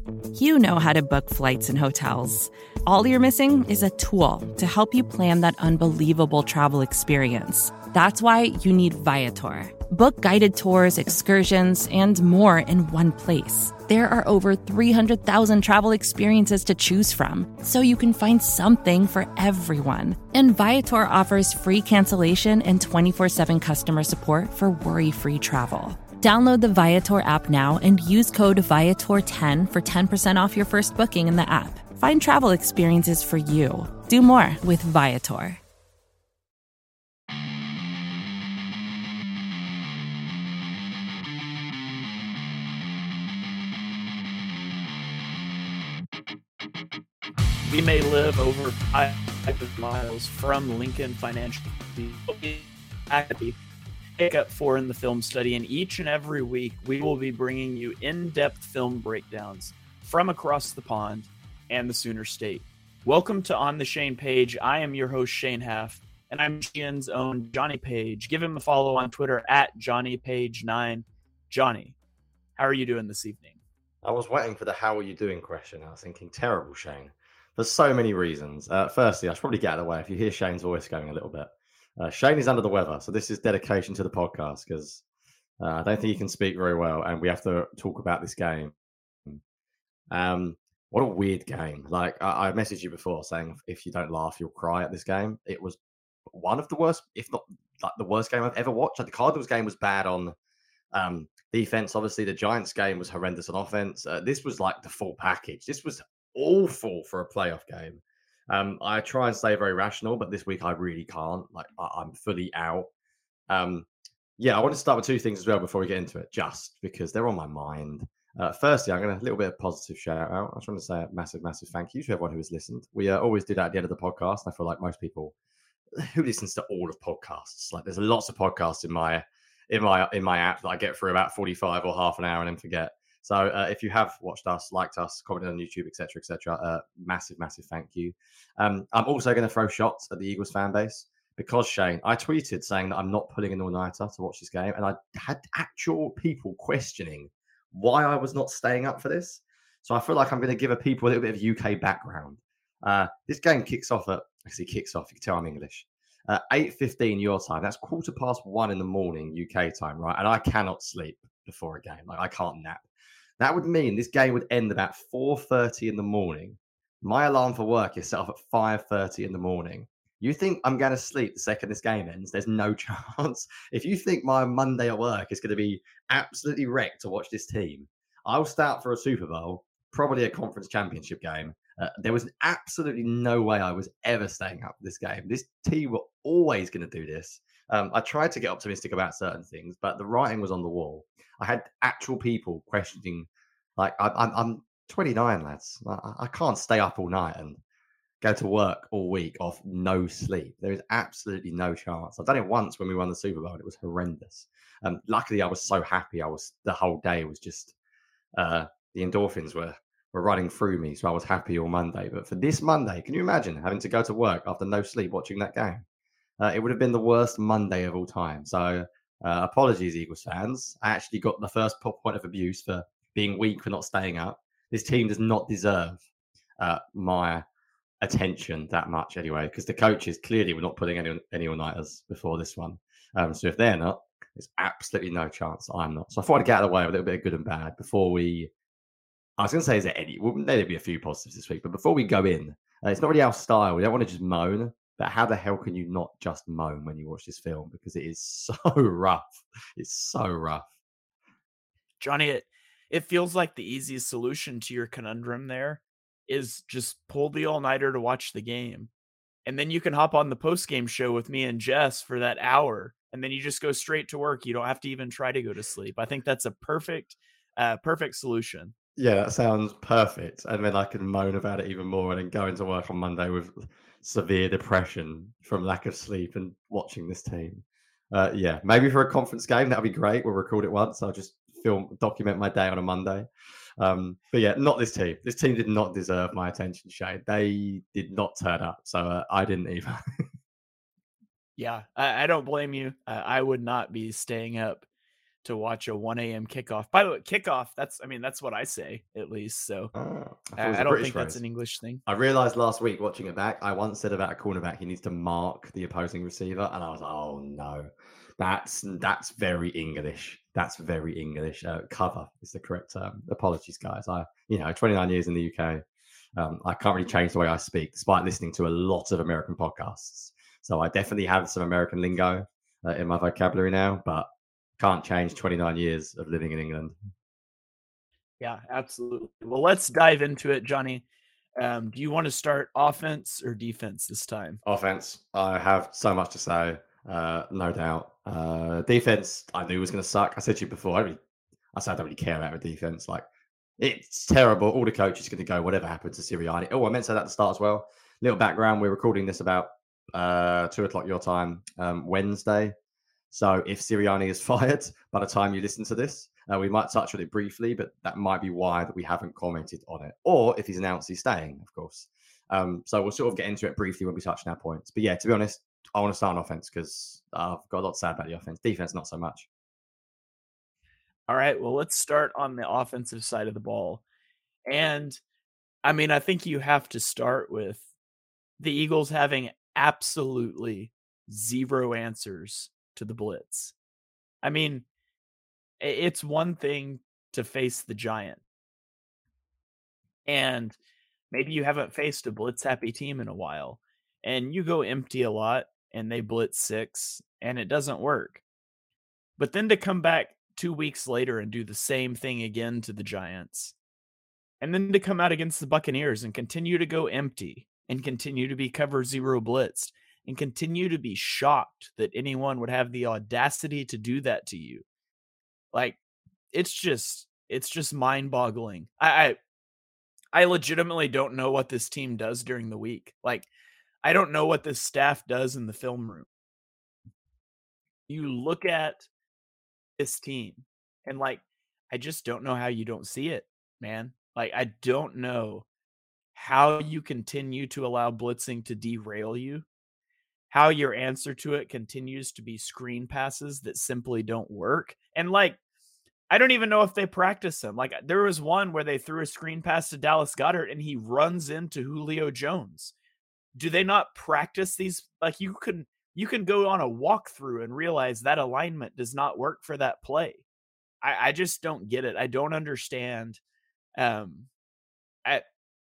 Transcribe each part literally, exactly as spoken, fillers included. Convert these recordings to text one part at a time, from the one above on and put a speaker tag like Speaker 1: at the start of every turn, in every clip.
Speaker 1: You know how to book flights and hotels. All you're missing is a tool to help you plan that unbelievable travel experience. That's why you need Viator. Book guided tours, excursions, and more in one place. There are over three hundred thousand travel experiences to choose from, so you can find something for everyone. And Viator offers free cancellation and twenty-four seven customer support for worry-free travel. Download the Viator app now and use code Viator ten for ten percent off your first booking in the app. Find travel experiences for you. Do more with Viator.
Speaker 2: We may live over five hundred miles from Lincoln Financial Academy. Pick up four in the film study, and each and every week we will be bringing you in-depth film breakdowns from across the pond and the Sooner State. Welcome to On the Shane Page. I am your host, Shane Haff, and I'm Michigan's own Johnny Page. Give him a follow on Twitter at Johnny Page nine. Johnny, how are you doing this evening?
Speaker 3: I was waiting for the how are you doing question. I was thinking, terrible, Shane. For so many reasons. Uh, firstly, I should probably get out of the way if you hear Shane's voice going a little bit. Uh, Shane is under the weather, so this is dedication to the podcast because uh, I don't think he can speak very well, and we have to talk about this game. Um, what a weird game. Like, I, I messaged you before saying if you don't laugh, you'll cry at this game. It was one of the worst, if not like the worst game I've ever watched. Like, the Cardinals game was bad on um, defense. Obviously, the Giants game was horrendous on offense. Uh, this was like the full package. This was awful for a playoff game. Um, I try and stay very rational, but this week I really can't. Like, I- I'm fully out. Um, yeah, I want to start with two things as well before we get into it, just because they're on my mind. Uh, firstly, I'm going to a little bit of positive shout out. I just want to say a massive, massive thank you to everyone who has listened. We uh, always do that at the end of the podcast. I feel like most people who listens to all of podcasts, like there's lots of podcasts in my in my in my app that I get through about forty-five or half an hour and then forget. So uh, if you have watched us, liked us, commented on YouTube, et cetera, et cetera, uh, massive, massive thank you. Um, I'm also going to throw shots at the Eagles fan base because, Shane, I tweeted saying that I'm not pulling an all-nighter to watch this game, and I had actual people questioning why I was not staying up for this. So I feel like I'm going to give a people a little bit of U K background. Uh, this game kicks off at, actually kicks off, you can tell I'm English, uh, eight fifteen your time. That's quarter past one in the morning U K time, right? And I cannot sleep before a game. Like, I can't nap. That would mean this game would end about four thirty in the morning. My alarm for work is set off at five thirty in the morning. You think I'm going to sleep the second this game ends? There's no chance. If you think my Monday at work is going to be absolutely wrecked to watch this team, I'll start for a Super Bowl, probably a conference championship game. Uh, there was absolutely no way I was ever staying up for this game. This team were always going to do this. Um, I tried to get optimistic about certain things, but the writing was on the wall. I had actual people questioning, like, I, I'm, I'm twenty-nine, lads. I, I can't stay up all night and go to work all week off no sleep. There is absolutely no chance. I've done it once when we won the Super Bowl, and it was horrendous. Um, luckily, I was so happy. I was the whole day was just uh, the endorphins were were running through me, so I was happy all Monday. But for this Monday, can you imagine having to go to work after no sleep watching that game? Uh, it would have been the worst Monday of all time. So uh, apologies, Eagles fans. I actually got the first point of abuse for being weak for not staying up. This team does not deserve uh, my attention that much anyway, because the coaches clearly were not putting any, any all-nighters before this one. Um, so if they're not, there's absolutely no chance I'm not. So I thought I'd get out of the way with a little bit of good and bad before we... I was going to say, is there any... Well, there'll be a few positives this week, but before we go in, uh, it's not really our style. We don't want to just moan, but how the hell can you not just moan when you watch this film? Because it is so rough. It's so rough.
Speaker 2: Johnny, it, it feels like the easiest solution to your conundrum there is just pull the all-nighter to watch the game. And then you can hop on the post-game show with me and Jess for that hour. And then you just go straight to work. You don't have to even try to go to sleep. I think that's a perfect, uh, perfect solution.
Speaker 3: Yeah, that sounds perfect. And then I can moan about it even more and then go into work on Monday with severe depression from lack of sleep and watching this team. Uh, yeah, maybe for a conference game, that'd be great. We'll record it once. I'll just film, document my day on a Monday. Um, but yeah, not this team. This team did not deserve my attention, Shane. They did not turn up. So uh, I didn't either.
Speaker 2: Yeah, I, I don't blame you. Uh, I would not be staying up to watch a one a.m. kickoff. By the way, kickoff, that's, I mean, that's what I say, at least. So
Speaker 3: Ah, I thought it
Speaker 2: I,
Speaker 3: was
Speaker 2: I
Speaker 3: a
Speaker 2: don't
Speaker 3: British
Speaker 2: think that's
Speaker 3: phrase.
Speaker 2: an English thing.
Speaker 3: I realized last week watching it back, I once said about a cornerback, he needs to mark the opposing receiver. And I was like, oh no, that's that's very English. That's very English. Uh, cover is the correct term. Apologies, guys. I, you know, twenty-nine years in the U K. Um, I can't really change the way I speak, despite listening to a lot of American podcasts. So I definitely have some American lingo uh, in my vocabulary now, but can't change twenty-nine years of living in England.
Speaker 2: Yeah, absolutely. Well, let's dive into it, Johnny. Um, do you want to start offense or defense this time?
Speaker 3: Offense, I have so much to say, uh, no doubt. Uh, defense, I knew was going to suck. I said to you before, I, really, I said I don't really care about the defense. Like, it's terrible. All the coaches are going to go, whatever happened to Sirianni. Oh, I meant to say that at the start as well. Little background, we're recording this about uh, two o'clock your time, um, Wednesday. So if Sirianni is fired by the time you listen to this, uh, we might touch on it briefly, but that might be why that we haven't commented on it. Or if he's announced he's staying, of course. Um, so we'll sort of get into it briefly when we touch on our points. But yeah, to be honest, I want to start on offense because I've got a lot to say about the offense. Defense, not so much.
Speaker 2: All right, well, let's start on the offensive side of the ball. And I mean, I think you have to start with the Eagles having absolutely zero answers to the blitz. I mean, it's one thing to face the giant. And maybe you haven't faced a blitz happy team in a while and you go empty a lot and they blitz six and it doesn't work. But then to come back two weeks later and do the same thing again to the Giants, and then to come out against the Buccaneers and continue to go empty and continue to be cover zero blitzed and continue to be shocked that anyone would have the audacity to do that to you. Like, it's just, it's just mind boggling. I, I, I legitimately don't know what this team does during the week. Like, I don't know what this staff does in the film room. You look at this team and like, I just don't know how you don't see it, man. Like, I don't know how you continue to allow blitzing to derail you, how your answer to it continues to be screen passes that simply don't work. And like, I don't even know if they practice them. Like, there was one where they threw a screen pass to Dallas Goedert and he runs into Julio Jones. Do they not practice these? Like, you can you can go on a walkthrough and realize that alignment does not work for that play. I, I just don't get it. I don't understand. Um, I,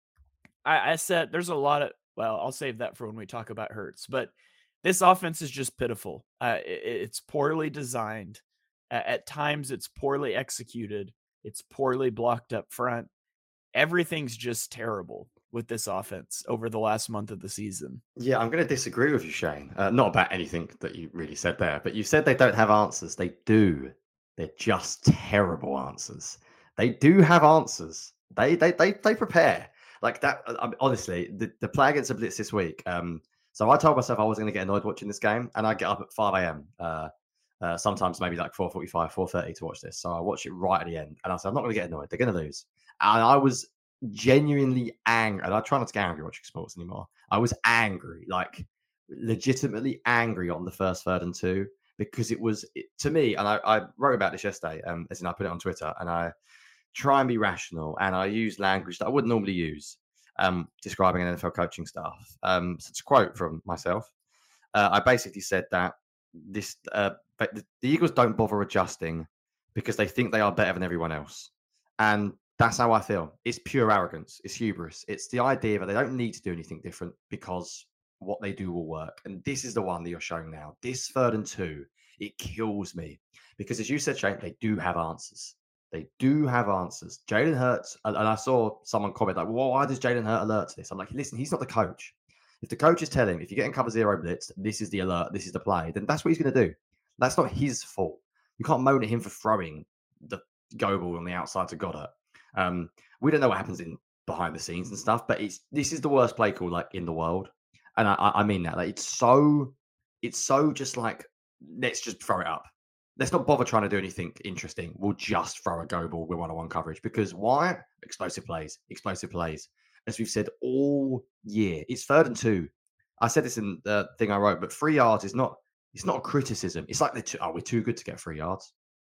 Speaker 2: I I said there's a lot of, well, I'll save that for when we talk about Hurts, but this offense is just pitiful. Uh, it, it's poorly designed. At times, it's poorly executed. It's poorly blocked up front. Everything's just terrible with this offense over the last month of the season.
Speaker 3: Yeah, I'm going to disagree with you, Shane. Uh, not about anything that you really said there, but you said they don't have answers. They do. They're just terrible answers. They do have answers. They they they they prepare like that. I mean, honestly, the, the play against the Blitz this week. Um, so I told myself I was going to get annoyed watching this game, and I get up at five a.m. Uh, Uh, sometimes maybe like four forty-five, four thirty to watch this. So I watched it right at the end. And I said, I'm not going to get annoyed. They're going to lose. And I was genuinely angry. And I try not to get angry watching sports anymore. I was angry, like legitimately angry on the first third and two, because it was, it, to me, and I, I wrote about this yesterday, um, as in I put it on Twitter, and I try and be rational. And I use language that I wouldn't normally use, um, describing an N F L coaching staff. Um, so it's a quote from myself. Uh, I basically said that this uh, but the, the Eagles don't bother adjusting because they think they are better than everyone else. And that's how I feel. It's pure arrogance. It's hubris. It's the idea that they don't need to do anything different because what they do will work. And this is the one that you're showing now. This third and two, it kills me. Because as you said, Shane, they do have answers. They do have answers. Jalen Hurts, and I saw someone comment like, well, why does Jalen Hurts alert to this? I'm like, listen, he's not the coach. If the coach is telling him, if you're getting cover zero blitz, this is the alert, this is the play, then that's what he's going to do. That's not his fault. You can't moan at him for throwing the go ball on the outside to Goddard. Um, we don't know what happens in behind the scenes and stuff, but it's this is the worst play call like in the world, and I, I mean that. Like it's so, it's so just like let's just throw it up. Let's not bother trying to do anything interesting. We'll just throw a go ball with one-on-one coverage because why? Explosive plays, explosive plays. As we've said all year, it's third and two. I said this in the thing I wrote, but three yards is not, it's not a criticism. It's like, they're too, oh, we're too good to get three yards.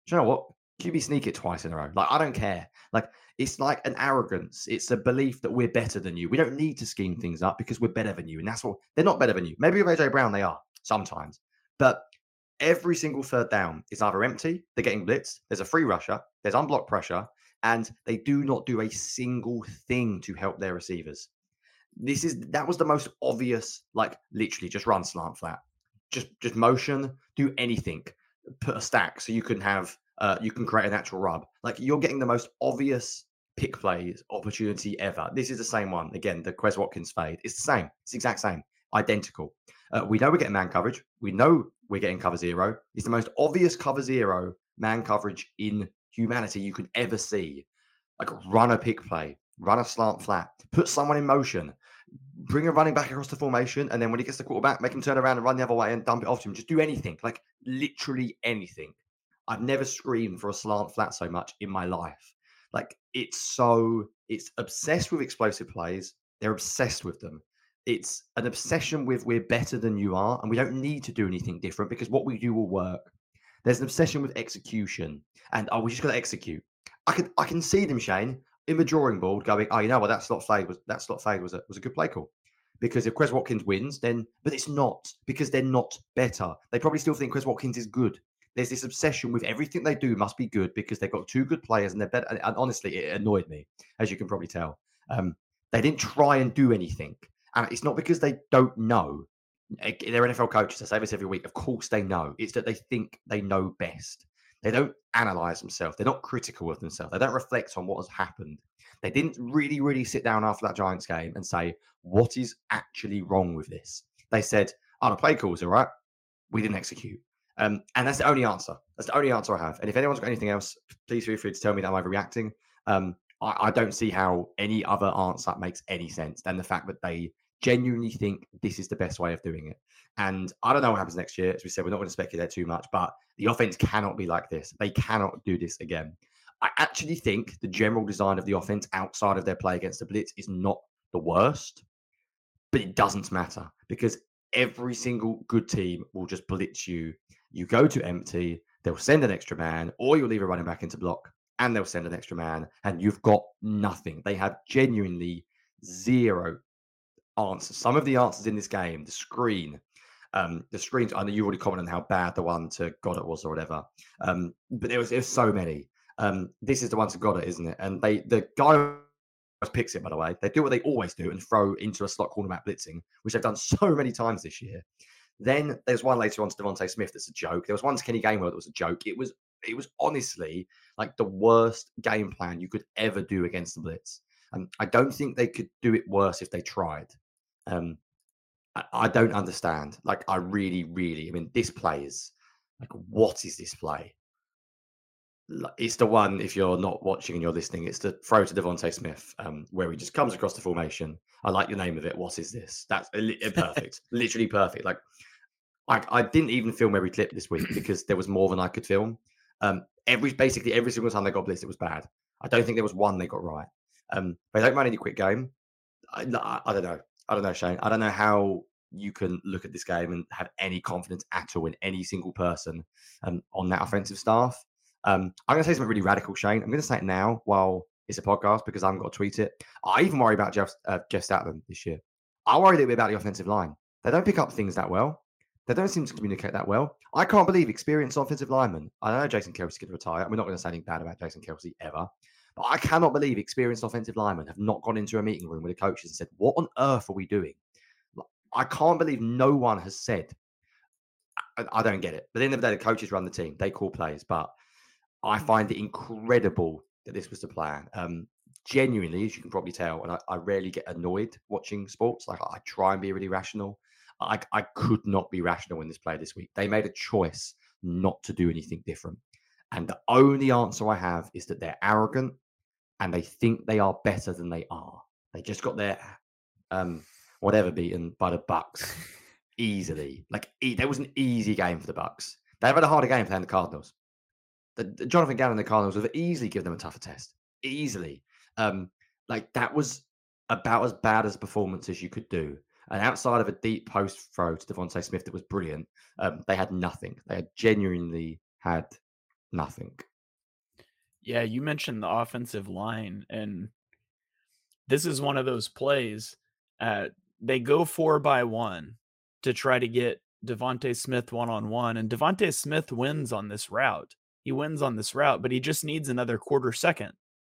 Speaker 3: Do you know what? Q B sneak it twice in a row. Like, I don't care. Like, it's like an arrogance. It's a belief that we're better than you. We don't need to scheme things up because we're better than you. And that's what they're not better than you. Maybe with A J Brown, they are sometimes. But every single third down is either empty, they're getting blitzed, there's a free rusher, there's unblocked pressure, and they do not do a single thing to help their receivers. This is that was the most obvious, like literally just run slant flat. Just just motion, do anything. Put a stack so you can have uh, you can create a natural rub. Like you're getting the most obvious pick plays opportunity ever. This is the same one. Again, the Quez Watkins fade. It's the same. It's the exact same. Identical. Uh, we know we're getting man coverage. We know we're getting cover zero. It's the most obvious cover zero man coverage in humanity you could ever see. Like run a pick play, run a slant flat, put someone in motion, bring a running back across the formation, and then when he gets the quarterback, make him turn around and run the other way and dump it off to him. Just do anything, like literally anything. I've never screamed for a slant flat so much in my life. Like it's so, it's obsessed with explosive plays. They're obsessed with them. It's an obsession with we're better than you are, and we don't need to do anything different because what we do will work. There's an obsession with execution, and oh, we just got to execute. I can I can see them, Shane, in the drawing board going, oh, you know what, that slot fade was that slot fade was a was a good play call. Because if Quez Watkins wins, then but it's not because they're not better. They probably still think Quez Watkins is good. There's this obsession with everything they do must be good because they've got two good players and they're better. And, and honestly, it annoyed me, as you can probably tell. Um, they didn't try and do anything. And it's not because they don't know. They're N F L coaches. I say this every week. Of course they know. It's that they think they know best. They don't analyze themselves. They're not critical of themselves. They don't reflect on what has happened. They didn't really, really sit down after that Giants game and say, what is actually wrong with this? They said, oh, the play calls are right. We didn't execute. Um, and that's the only answer. That's the only answer I have. And if anyone's got anything else, please feel free to tell me that I'm overreacting. Um, I, I don't see how any other answer makes any sense than the fact that they genuinely think this is the best way of doing it. And I don't know what happens next year. As we said, we're not going to speculate too much, but the offense cannot be like this. They cannot do this again. I actually think the general design of the offense outside of their play against the blitz is not the worst, but it doesn't matter because every single good team will just blitz you. You go to empty, they'll send an extra man, or you'll leave a running back into block, and they'll send an extra man, and you've got nothing. They have genuinely zero answers. Some of the answers in this game, the screen, um, the screens, I know you already commented on how bad the one to Goddard was or whatever, um, but there was, there was so many. Um, this is the one to Goddard, isn't it? And they, the guy picks it, by the way. They do what they always do and throw into a slot cornerback blitzing, which they've done so many times this year. Then there's one later on to Devontae Smith that's a joke. There was one to Kenny Gainwell that was a joke. It was it was honestly like the worst game plan you could ever do against the blitz. And I don't think they could do it worse if they tried. Um, I, I don't understand. Like I really, really. I mean, this play is like, what is this play? It's the one, if you're not watching and you're listening, it's the throw to Devontae Smith, um, where he just comes across the formation. I like the name of it. What is this? That's perfect. Literally perfect. Like, I, I didn't even film every clip this week because there was more than I could film. Um, every Basically, every single time they got blitzed, it was bad. I don't think there was one they got right. Um, they don't run any quick game. I, I, I don't know. I don't know, Shane. I don't know how you can look at this game and have any confidence at all in any single person um, on that offensive staff. Um, I'm going to say something really radical, Shane. I'm going to say it now while it's a podcast because I haven't got to tweet it. I even worry about Jeff, uh, Jeff Statland this year. I worry a little bit about the offensive line. They don't pick up things that well. They don't seem to communicate that well. I can't believe experienced offensive linemen. I know Jason Kelce could retire. We're not going to say anything bad about Jason Kelce ever. But I cannot believe experienced offensive linemen have not gone into a meeting room with the coaches and said, what on earth are we doing? I can't believe no one has said, I, I don't get it. But at the end of the day, the coaches run the team. They call plays. But I find it incredible that this was the plan. Um, genuinely, as you can probably tell, and I, I rarely get annoyed watching sports. Like I try and be really rational. I, I could not be rational in this play this week. They made a choice not to do anything different. And the only answer I have is that they're arrogant and they think they are better than they are. They just got their um, whatever beaten by the Bucs easily. Like e- that was an easy game for the Bucs. They've had a harder game playing the Cardinals. The, the Jonathan Gannon and the Cardinals would have easily given them a tougher test. Easily. Um, like that was about as bad as a performance as you could do. And outside of a deep post throw to Devontae Smith that was brilliant, um, they had nothing. They had genuinely had nothing.
Speaker 2: Yeah, you mentioned the offensive line, and this is one of those plays. Uh, they go four by one to try to get Devontae Smith one on one, and Devontae Smith wins on this route. He wins on this route, but he just needs another quarter second.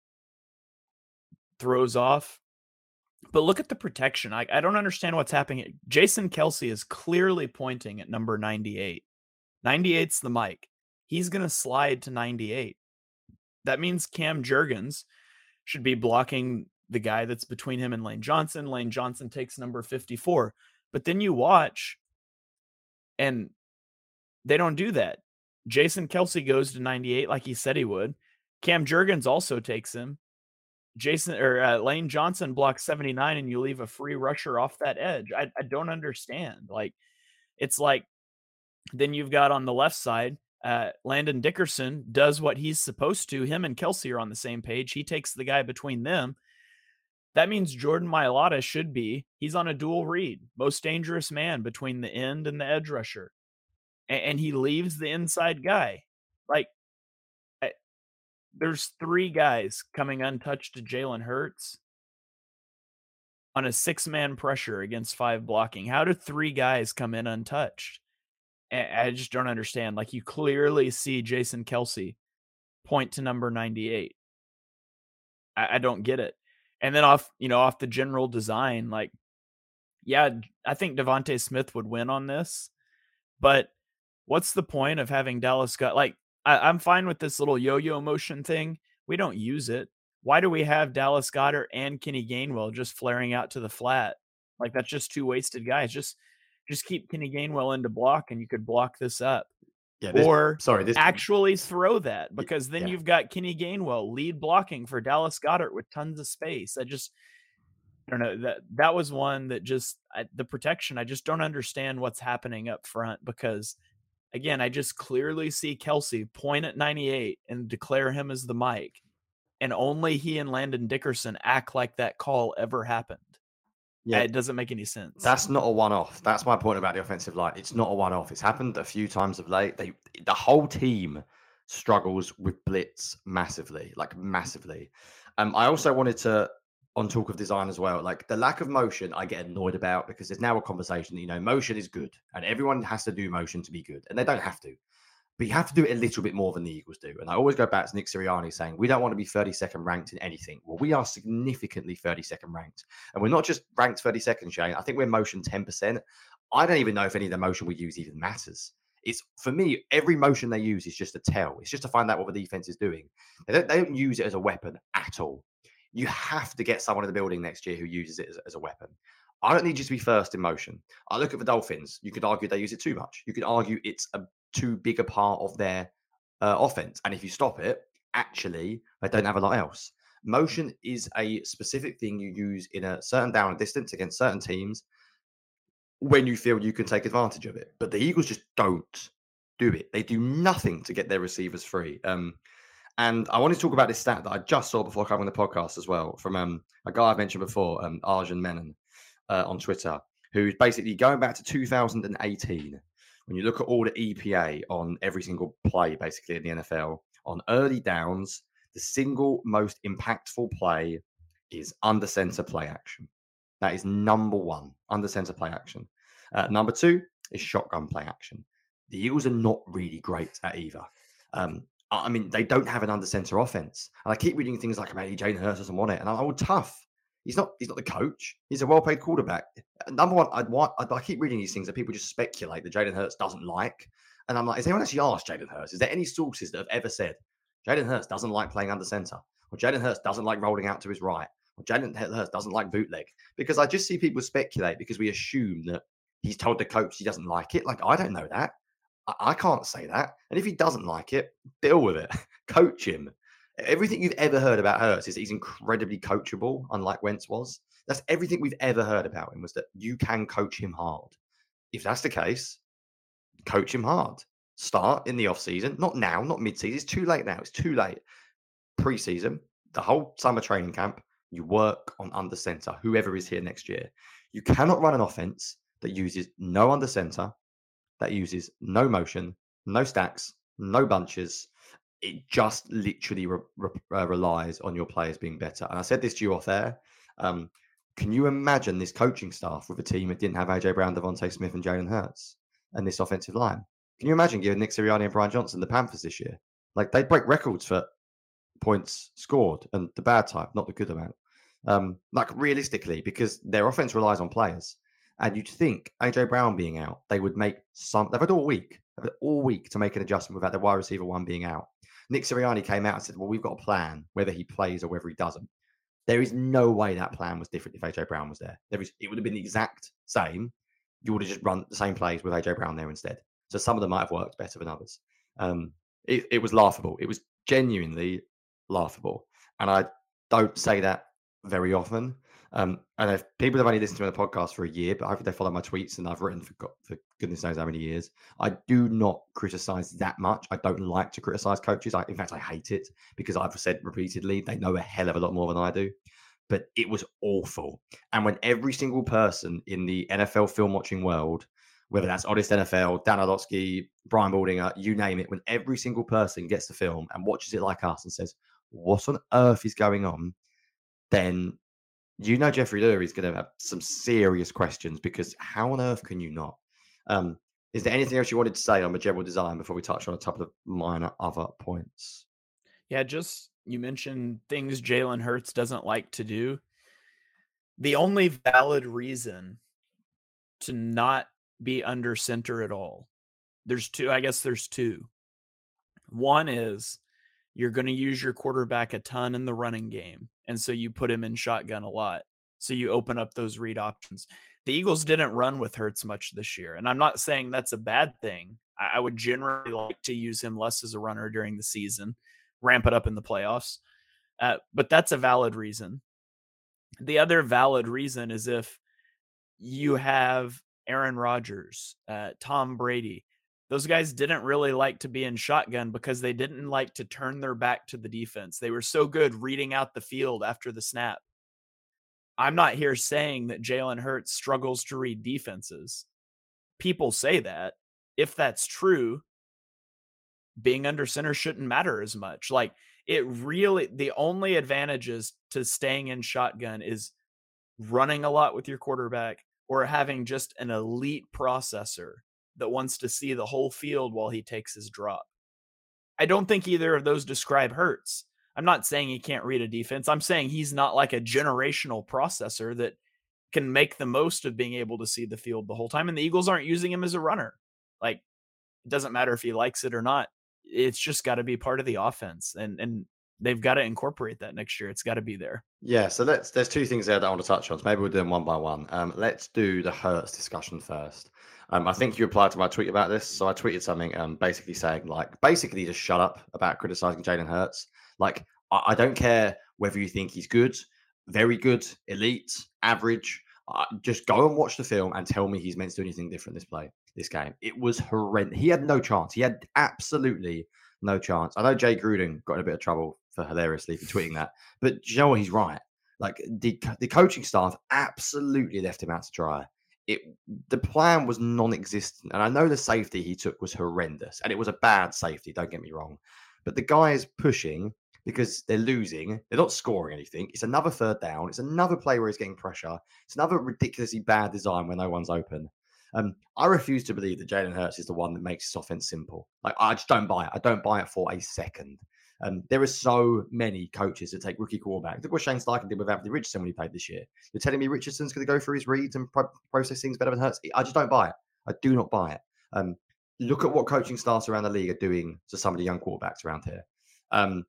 Speaker 2: Throws off. But look at the protection. I, I don't understand what's happening. Jason Kelce is clearly pointing at number ninety-eight. ninety-eight's the mic. He's going to slide to ninety-eight. That means Cam Jurgens should be blocking the guy that's between him and Lane Johnson. Lane Johnson takes number fifty-four. But then you watch, and they don't do that. Jason Kelce goes to ninety-eight like he said he would. Cam Jurgens also takes him. Jason or uh, Lane Johnson blocks seventy-nine, and you leave a free rusher off that edge. I, I don't understand. Like, it's like, then you've got on the left side, uh, Landon Dickerson does what he's supposed to. Him and Kelce are on the same page. He takes the guy between them. That means Jordan Mailata should be, he's on a dual read, most dangerous man between the end and the edge rusher. And, and he leaves the inside guy. Like, I, there's three guys coming untouched to Jalen Hurts on a six-man pressure against five blocking. How do three guys come in untouched? And I just don't understand. Like, you clearly see Jason Kelce point to number ninety-eight. I, I don't get it. And then off, you know, off the general design, like, yeah, I think Devontae Smith would win on this, but what's the point of having Dallas Goedert? Like, I, I'm fine with this little yo-yo motion thing. We don't use it. Why do we have Dallas Goedert and Kenny Gainwell just flaring out to the flat? Like, that's just two wasted guys. Just, just keep Kenny Gainwell into block, and you could block this up.
Speaker 3: Yeah, this,
Speaker 2: or
Speaker 3: sorry, this
Speaker 2: actually throw that, because then
Speaker 3: yeah.
Speaker 2: you've got Kenny Gainwell lead blocking for Dallas Goedert with tons of space. I just, I don't know, that that was one that just, I, the protection, I just don't understand what's happening up front, because again, I just clearly see Kelce point at ninety-eight and declare him as the mic, and only he and Landon Dickerson act like that call ever happened. Yeah, it doesn't make any sense.
Speaker 3: That's not a one-off. That's my point about the offensive line. It's not a one-off. It's happened a few times of late. They, the whole team struggles with blitz massively, like massively. Um, I also wanted to, on talk of design as well, like the lack of motion, I get annoyed about, because there's now a conversation that, you know, motion is good, and everyone has to do motion to be good, and they don't have to. But you have to do it a little bit more than the Eagles do. And I always go back to Nick Sirianni saying, we don't want to be thirty-second ranked in anything. Well, we are significantly thirty-second ranked. And we're not just ranked thirty-second, Shane. I think we're motion ten percent. I don't even know if any of the motion we use even matters. It's, for me, every motion they use is just a tell. It's just to find out what the defense is doing. They don't, they don't use it as a weapon at all. You have to get someone in the building next year who uses it as, as a weapon. I don't need you to be first in motion. I look at the Dolphins. You could argue they use it too much. You could argue it's a too big a part of their uh, offense. And if you stop it, actually, they don't have a lot else. Motion is a specific thing you use in a certain down and distance against certain teams when you feel you can take advantage of it. But the Eagles just don't do it. They do nothing to get their receivers free. Um, and I wanted to talk about this stat that I just saw before coming on the podcast as well, from um, a guy I've mentioned before, um, Arjun Menon, uh, on Twitter, who's basically going back to two thousand eighteen. When you look at all the E P A on every single play, basically in the N F L, on early downs, the single most impactful play is under center play action. That is number one, under center play action. Uh, number two is shotgun play action. The Eagles are not really great at either. Um, I mean, they don't have an under center offense. And I keep reading things like, maybe Jalen Hurts doesn't want it. And I'm, oh, tough. He's not. He's not the coach. He's a well-paid quarterback. Number one, I'd want. I'd, I keep reading these things that people just speculate that Jalen Hurts doesn't like, and I'm like, has anyone actually asked Jalen Hurts? Is there any sources that have ever said Jalen Hurts doesn't like playing under center, or Jalen Hurts doesn't like rolling out to his right, or Jalen Hurts doesn't like bootleg? Because I just see people speculate because we assume that he's told the coach he doesn't like it. Like, I don't know that. I, I can't say that. And if he doesn't like it, deal with it. Coach him. Everything you've ever heard about Hurts is that he's incredibly coachable, unlike Wentz was. That's everything we've ever heard about him, was that you can coach him hard. If that's the case, coach him hard. Start in the offseason. Not now, not mid-season. It's too late now. It's too late. Pre-season, the whole summer training camp, you work on under center, whoever is here next year. You cannot run an offense that uses no under center, that uses no motion, no stacks, no bunches. it just literally re- re- uh, relies on your players being better. And I said this to you off air. Um, can you imagine this coaching staff with a team that didn't have A J Brown, Devontae Smith, and Jalen Hurts, and this offensive line? Can you imagine giving Nick Sirianni and Brian Johnson the Panthers this year? Like, they'd break records for points scored, and the bad type, not the good amount. Um, like, realistically, because their offense relies on players. And you'd think A J Brown being out, they would make some. They've had all week, they've had all week to make an adjustment without their wide receiver one being out. Nick Sirianni came out and said, "Well, we've got a plan, whether he plays or whether he doesn't." There is no way that plan was different if A J Brown was there. There is, it would have been the exact same. You would have just run the same plays with A J Brown there instead. So some of them might have worked better than others. Um, it, it was laughable. It was genuinely laughable, and I don't say that very often. Um, and if people have only listened to the podcast for a year, but hopefully they follow my tweets, and I've written for, for goodness knows how many years. I do not criticize that much. I don't like to criticize coaches. I, in fact, I hate it because I've said repeatedly they know a hell of a lot more than I do. But it was awful. And when every single person in the N F L film watching world, whether that's Honest N F L, Dan Orlovsky, Brian Baldinger, you name it, when every single person gets the film and watches it like us and says, "What on earth is going on?" then you know Jeffrey Lurie is going to have some serious questions, because how on earth can you not? Um, is there anything else you wanted to say on the general design before we touch on a couple of minor other points?
Speaker 2: Yeah, just you mentioned things Jalen Hurts doesn't like to do. The only valid reason to not be under center at all, there's two, I guess there's two. One is you're going to use your quarterback a ton in the running game, and so you put him in shotgun a lot. So you open up those read options. The Eagles didn't run with Hurts much this year, and I'm not saying that's a bad thing. I would generally like to use him less as a runner during the season, ramp it up in the playoffs. Uh, but that's a valid reason. The other valid reason is if you have Aaron Rodgers, uh, Tom Brady. Those guys didn't really like to be in shotgun because they didn't like to turn their back to the defense. They were so good reading out the field after the snap. I'm not here saying that Jalen Hurts struggles to read defenses. People say that. If that's true, being under center shouldn't matter as much. Like, it really, the only advantages to staying in shotgun is running a lot with your quarterback or having just an elite processor that wants to see the whole field while he takes his drop. I don't think either of those describe Hurts. I'm not saying he can't read a defense. I'm saying he's not like a generational processor that can make the most of being able to see the field the whole time. And the Eagles aren't using him as a runner. Like, it doesn't matter if he likes it or not. It's just got to be part of the offense. And, and they've got to incorporate that next year. It's got to be there.
Speaker 3: Yeah, so let's. There's two things there that I want to touch on. So maybe we'll do them one by one. Um, let's do the Hurts discussion first. Um, I think you replied to my tweet about this. So I tweeted something um, basically saying, like, basically just shut up about criticizing Jalen Hurts. Like, I, I don't care whether you think he's good, very good, elite, average. Uh, just go and watch the film and tell me he's meant to do anything different this play, this game. It was horrendous. He had no chance. He had absolutely no chance. I know Jay Gruden got in a bit of trouble for hilariously for tweeting that, but you know what? He's right. Like, the the coaching staff absolutely left him out to dry. It the plan was non-existent, and I know the safety he took was horrendous, and it was a bad safety. Don't get me wrong, but the guy is pushing because they're losing. They're not scoring anything. It's another third down. It's another play where he's getting pressure. It's another ridiculously bad design where no one's open. Um, I refuse to believe that Jalen Hurts is the one that makes this offense simple. Like, I just don't buy it. I don't buy it for a second. Um, there are so many coaches that take rookie quarterbacks. Look what Shane Steichen did with Anthony Richardson when he played this year. You're telling me Richardson's going to go through his reads and pro- process things better than Hurts? I just don't buy it. I do not buy it. Um, look at what coaching staffs around the league are doing to some of the young quarterbacks around here. Um,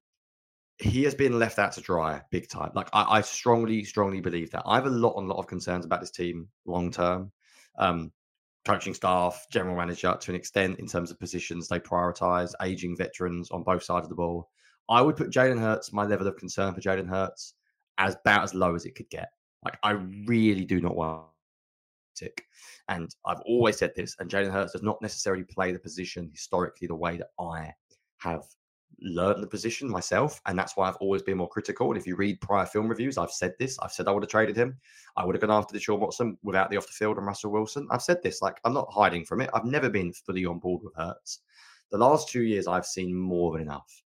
Speaker 3: he has been left out to dry big time. Like, I, I strongly, strongly believe that. I have a lot, a lot of concerns about this team long term. Um, coaching staff, general manager, to an extent, in terms of positions they prioritize, aging veterans on both sides of the ball. I would put Jalen Hurts, my level of concern for Jalen Hurts, as about as low as it could get. Like, I really do not want to. And I've always said this, and Jalen Hurts does not necessarily play the position historically the way that I have learned the position myself, and that's why I've always been more critical. And if you read prior film reviews, I've said this. I've said I would have traded him. I would have gone after Deshaun Watson without the off the field and Russell Wilson. I've said this. Like, I'm not hiding from it. I've never been fully on board with Hurts. The last two years, I've seen more than enough.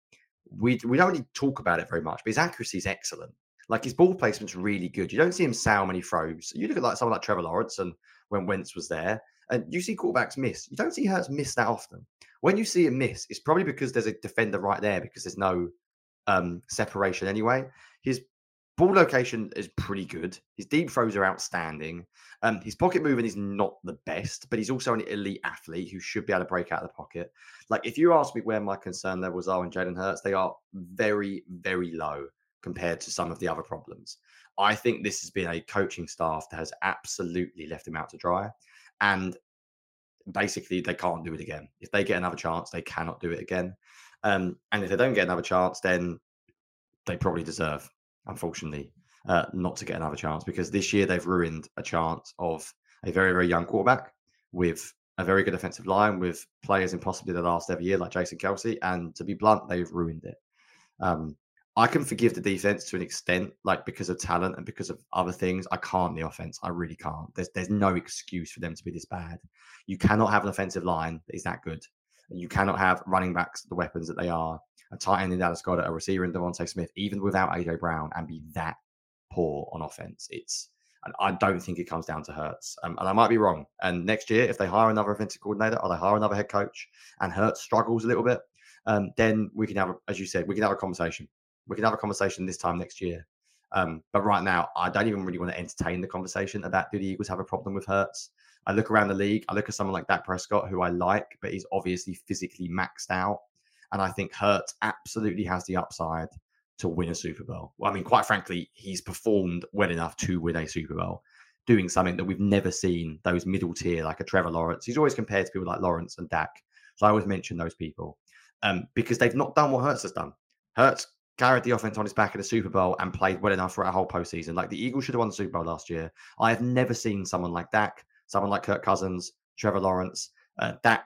Speaker 3: we we don't really talk about it very much, but his accuracy is excellent. Like his ball placement's really good. You don't see him sow many throws. You look at like someone like Trevor Lawrence and when Wentz was there, and you see quarterbacks miss. You don't see Hurts miss that often. When you see him miss, it's probably because there's a defender right there because there's no um, separation anyway. His ball location is pretty good. His deep throws are outstanding. Um, his pocket movement is not the best, but he's also an elite athlete who should be able to break out of the pocket. Like, if you ask me where my concern levels are in Jalen Hurts, they are very, very low compared to some of the other problems. I think this has been a coaching staff that has absolutely left him out to dry. And basically, they can't do it again. If they get another chance, they cannot do it again. Um, and if they don't get another chance, then they probably deserve, unfortunately, uh, not to get another chance, because this year they've ruined a chance of a very, very young quarterback with a very good offensive line, with players in possibly the last ever year like Jason Kelce. And to be blunt, they've ruined it. Um, I can forgive the defense to an extent, like because of talent and because of other things. I can't the offense. I really can't. There's there's no excuse for them to be this bad. You cannot have an offensive line that is that good. You cannot have running backs, the weapons that they are, a tight end in Dallas Goedert, a receiver in Devontae Smith, even without A J Brown, and be that poor on offense. It's, and I don't think it comes down to Hurts. Um, and I might be wrong. And next year, if they hire another offensive coordinator or they hire another head coach and Hurts struggles a little bit, um, then we can have, a, as you said, we can have a conversation. We can have a conversation this time next year. Um, but right now, I don't even really want to entertain the conversation about do the Eagles have a problem with Hurts. I look around the league. I look at someone like Dak Prescott, who I like, but he's obviously physically maxed out. And I think Hurts absolutely has the upside to win a Super Bowl. Well, I mean, quite frankly, he's performed well enough to win a Super Bowl, doing something that we've never seen those middle tier, like a Trevor Lawrence. He's always compared to people like Lawrence and Dak. So I always mention those people um, because they've not done what Hurts has done. Hurts carried the offense on his back in the Super Bowl and played well enough for a whole postseason. Like the Eagles should have won the Super Bowl last year. I have never seen someone like Dak, someone like Kirk Cousins, Trevor Lawrence. Uh, Dak,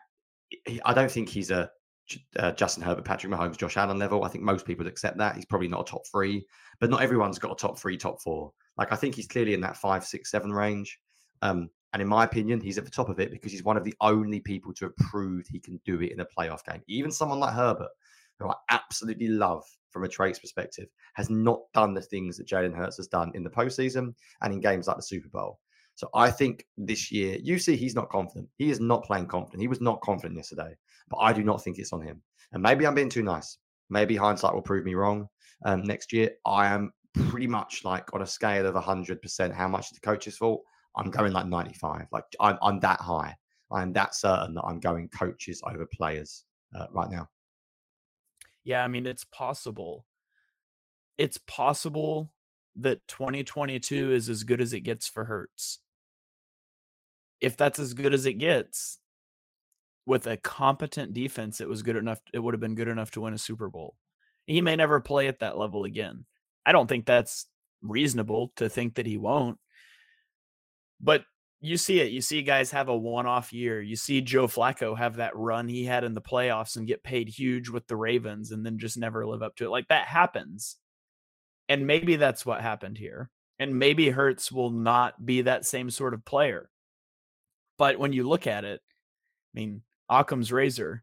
Speaker 3: I don't think he's a uh, Justin Herbert, Patrick Mahomes, Josh Allen level. I think most people would accept that. He's probably not a top three, but not everyone's got a top three, top four. Like I think he's clearly in that five, six, seven range. Um, and in my opinion, he's at the top of it because he's one of the only people to have proved he can do it in a playoff game. Even someone like Herbert, who I absolutely love from a traits perspective, has not done the things that Jalen Hurts has done in the postseason and in games like the Super Bowl. So I think this year, you see, he's not confident. He is not playing confident. He was not confident yesterday, but I do not think it's on him. And maybe I'm being too nice. Maybe hindsight will prove me wrong. Um, next year, I am pretty much like on a scale of one hundred percent how much is the coach's fault. I'm going like ninety-five. Like I'm, I'm that high. I'm that certain that I'm going coaches over players uh, right now.
Speaker 2: Yeah, I mean, it's possible. It's possible that twenty twenty-two is as good as it gets for Hurts. If that's as good as it gets, with a competent defense, it was good enough. It would have been good enough to win a Super Bowl. He may never play at that level again. I don't think that's reasonable to think that he won't. But you see it. You see guys have a one-off year. You see Joe Flacco have that run he had in the playoffs and get paid huge with the Ravens and then just never live up to it. Like that happens. And maybe that's what happened here. And maybe Hurts will not be that same sort of player. But when you look at it, I mean, Occam's razor,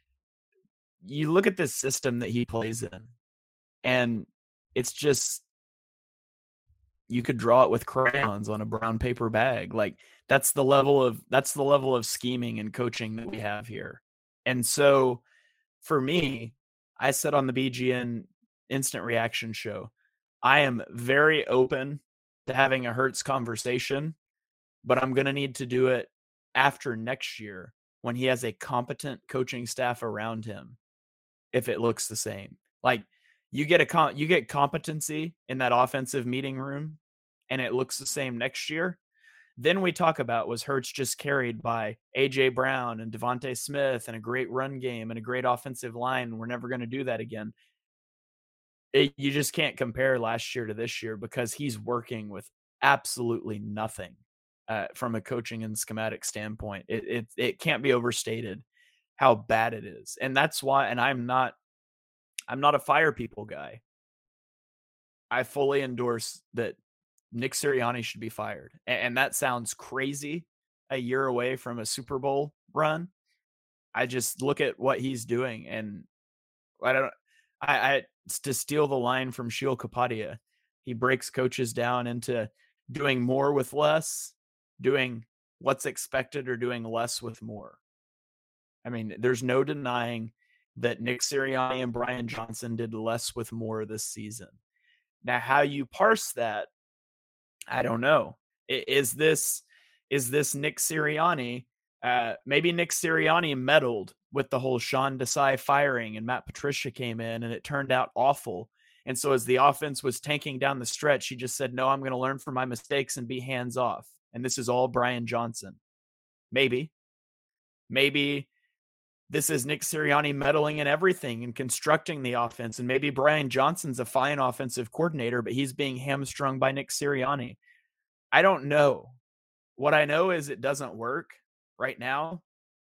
Speaker 2: you look at this system that he plays in, and it's just, you could draw it with crayons on a brown paper bag. Like that's the level of, that's the level of scheming and coaching that we have here. And so for me, I said on the B G N instant reaction show, I am very open to having a Hurts conversation, but I'm going to need to do it after next year when he has a competent coaching staff around him. If it looks the same, like you get a com- you get competency in that offensive meeting room and it looks the same next year, then we talk about, was Hurts just carried by A J Brown and Devontae Smith and a great run game and a great offensive line? We're never going to do that again. It, you just can't compare last year to this year because he's working with absolutely nothing uh, from a coaching and schematic standpoint. It, it it can't be overstated how bad it is. And that's why, and I'm not, I'm not a fire people guy. I fully endorse that Nick Sirianni should be fired. And, and that sounds crazy a year away from a Super Bowl run. I just look at what he's doing and I don't, I, I to steal the line from Sheil Kapadia, he breaks coaches down into doing more with less, doing what's expected, or doing less with more. I mean, there's no denying that Nick Sirianni and Brian Johnson did less with more this season. Now, how you parse that, I don't know. Is this is this Nick Sirianni? Uh, maybe Nick Sirianni meddled with the whole Sean Desai firing, and Matt Patricia came in, and it turned out awful. And so as the offense was tanking down the stretch, he just said, no, I'm going to learn from my mistakes and be hands off. And this is all Brian Johnson. Maybe. Maybe this is Nick Sirianni meddling in everything and constructing the offense. And maybe Brian Johnson's a fine offensive coordinator, but he's being hamstrung by Nick Sirianni. I don't know. What I know is it doesn't work right now.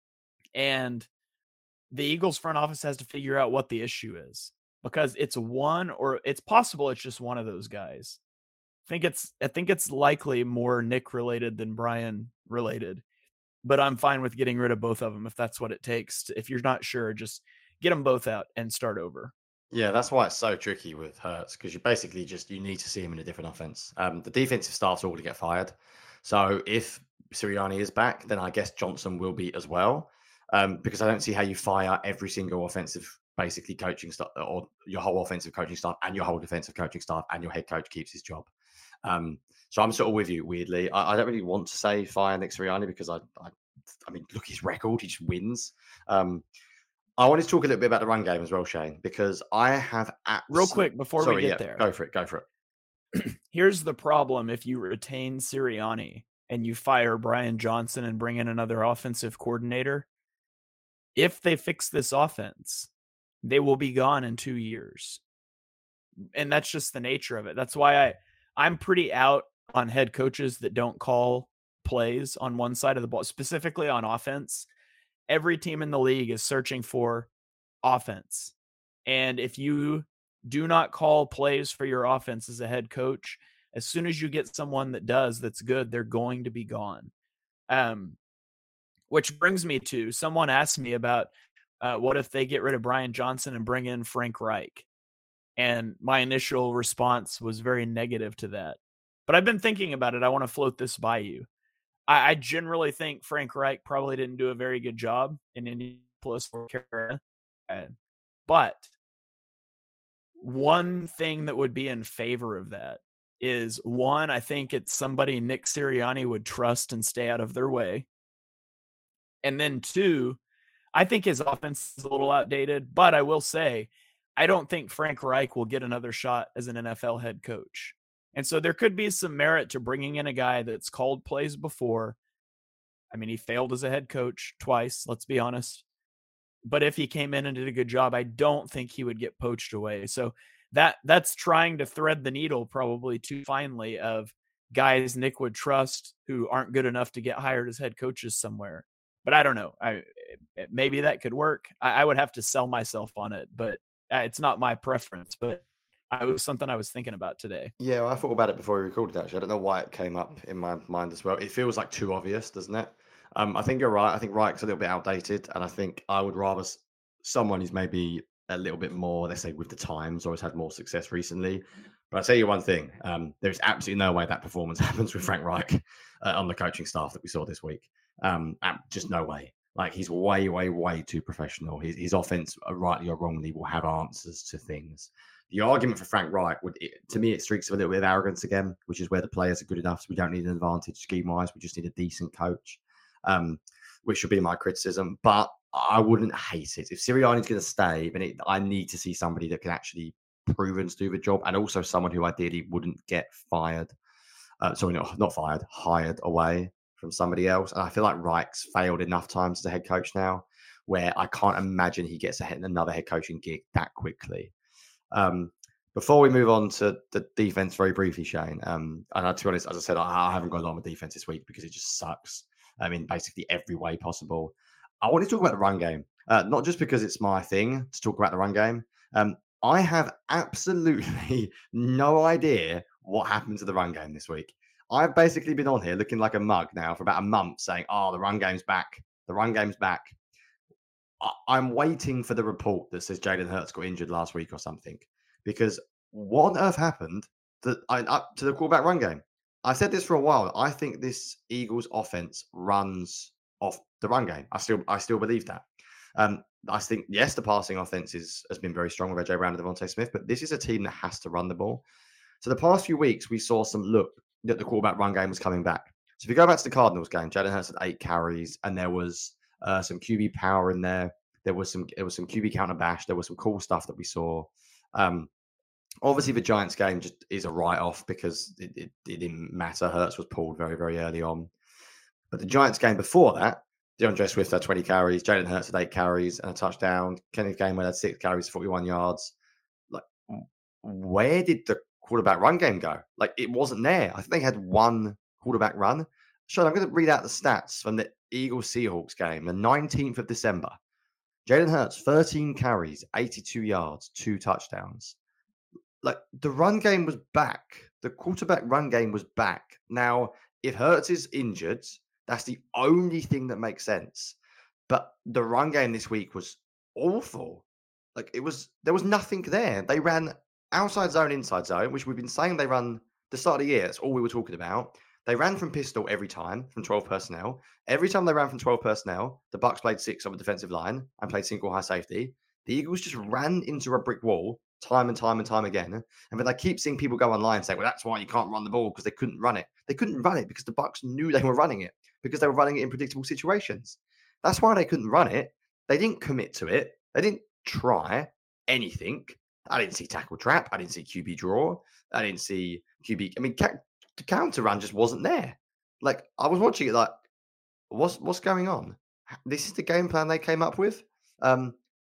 Speaker 2: And the Eagles front office has to figure out what the issue is, because it's one, or it's possible it's just one of those guys. I think it's, I think it's likely more Nick related than Brian related, but I'm fine with getting rid of both of them if that's what it takes. To, if you're not sure, just get them both out and start over.
Speaker 3: Yeah, that's why it's so tricky with Hurts, because you basically just, you need to see him in a different offense. Um, the defensive staff's all to get fired. So if Sirianni is back, then I guess Johnson will be as well. Um, because I don't see how you fire every single offensive, basically coaching staff, or your whole offensive coaching staff and your whole defensive coaching staff, and your head coach keeps his job. Um, so I'm sort of with you, weirdly. I, I don't really want to say fire Nick Sirianni, because I, I, I mean, look, his record, he just wins. Um, I wanted to talk a little bit about the run game as well, Shane, because I have abs-
Speaker 2: real quick before
Speaker 3: Sorry,
Speaker 2: we get
Speaker 3: yeah,
Speaker 2: there.
Speaker 3: Go for it. Go for it.
Speaker 2: Here's the problem: if you retain Sirianni and you fire Brian Johnson and bring in another offensive coordinator, if they fix this offense, they will be gone in two years. And that's just the nature of it. That's why I, I'm pretty out on head coaches that don't call plays on one side of the ball, specifically on offense. Every team in the league is searching for offense. And if you do not call plays for your offense as a head coach, as soon as you get someone that does, that's good, they're going to be gone. Um, which brings me to, someone asked me about uh, what if they get rid of Brian Johnson and bring in Frank Reich? And my initial response was very negative to that. But I've been thinking about it. I want to float this by you. I, I generally think Frank Reich probably didn't do a very good job in Indianapolis or Carolina. Uh, but one thing that would be in favor of that is, one, I think it's somebody Nick Sirianni would trust and stay out of their way. And then two, I think his offense is a little outdated, but I will say, I don't think Frank Reich will get another shot as an N F L head coach. And so there could be some merit to bringing in a guy that's called plays before. I mean, he failed as a head coach twice, let's be honest. But if he came in and did a good job, I don't think he would get poached away. So that that's trying to thread the needle probably too finely of guys Nick would trust who aren't good enough to get hired as head coaches somewhere. But I don't know. I maybe that could work. I, I would have to sell myself on it, but it's not my preference. But it was something I was thinking about today.
Speaker 3: Yeah, well, I thought about it before we recorded, actually. I don't know why it came up in my mind as well. It feels like too obvious, doesn't it? Um, I think you're right. I think Reich's a little bit outdated, and I think I would rather s- someone who's maybe a little bit more, let's say, with the times, or has had more success recently. But I'll tell you one thing. Um, there's absolutely no way that performance happens with Frank Reich uh, on the coaching staff that we saw this week. Um, just no way. Like, he's way, way, way too professional. His, his offense, rightly or wrongly, will have answers to things. The argument for Frank Reich, would, it, to me, it streaks of a little bit of arrogance again, which is where the players are good enough. So we don't need an advantage scheme-wise. We just need a decent coach, um, which would be my criticism. But I wouldn't hate it. If Sirianni's going to stay, then it, I need to see somebody that can actually proven to do the job, and also someone who ideally wouldn't get fired. Uh, sorry, no, not fired, hired away from somebody else. And I feel like Reich's failed enough times as a head coach now, where I can't imagine he gets a, another head coaching gig that quickly. Um, before we move on to the defense very briefly, Shane, um, and to be honest, as I said, I, I haven't gone on with defense this week because it just sucks. I mean, basically every way possible. I want to talk about the run game, uh, not just because it's my thing to talk about the run game. Um, I have absolutely no idea what happened to the run game this week. I've basically been on here looking like a mug now for about a month saying, oh, the run game's back. The run game's back. I, I'm waiting for the report that says Jalen Hurts got injured last week or something, because what on earth happened to, I, up to the quarterback run game? I said this for a while. I think this Eagles offense runs off the run game. I still, I still believe that. Um, I think, yes, the passing offense is, has been very strong with A J Brown and Devontae Smith, but this is a team that has to run the ball. So the past few weeks, we saw some look that the quarterback run game was coming back. So if you go back to the Cardinals game, Jalen Hurts had eight carries, and there was uh, some Q B power in there. There was some, there was some Q B counter bash. There was some cool stuff that we saw. Um, obviously, the Giants game just is a write-off because it, it, it didn't matter. Hurts was pulled very, very early on. But the Giants game before that, DeAndre Swift had twenty carries, Jalen Hurts had eight carries and a touchdown. Kenneth Gainwell had six carries, forty-one yards. Like, where did the quarterback run game go? Like, it wasn't there. I think they had one quarterback run. Sean, I'm going to read out the stats from the Eagles-Seahawks game, the nineteenth of December. Jalen Hurts, thirteen carries, eighty-two yards, two touchdowns. Like, the run game was back. The quarterback run game was back. Now, if Hurts is injured, that's the only thing that makes sense. But the run game this week was awful. Like, it was, there was nothing there. They ran outside zone, inside zone, which we've been saying they run the start of the year. That's all we were talking about. They ran from pistol every time, from twelve personnel. Every time they ran from twelve personnel, the Bucs played six on the defensive line and played single high safety. The Eagles just ran into a brick wall time and time and time again. And then I keep seeing people go online saying, well, that's why you can't run the ball, because they couldn't run it. They couldn't run it because the Bucs knew they were running it, because they were running it in predictable situations. That's why they couldn't run it. They didn't commit to it. They didn't try anything. I didn't see tackle trap. I didn't see Q B draw. I didn't see Q B. I mean, ca- the counter run just wasn't there. Like, I was watching it like, what's what's going on? This is the game plan they came up with. Um,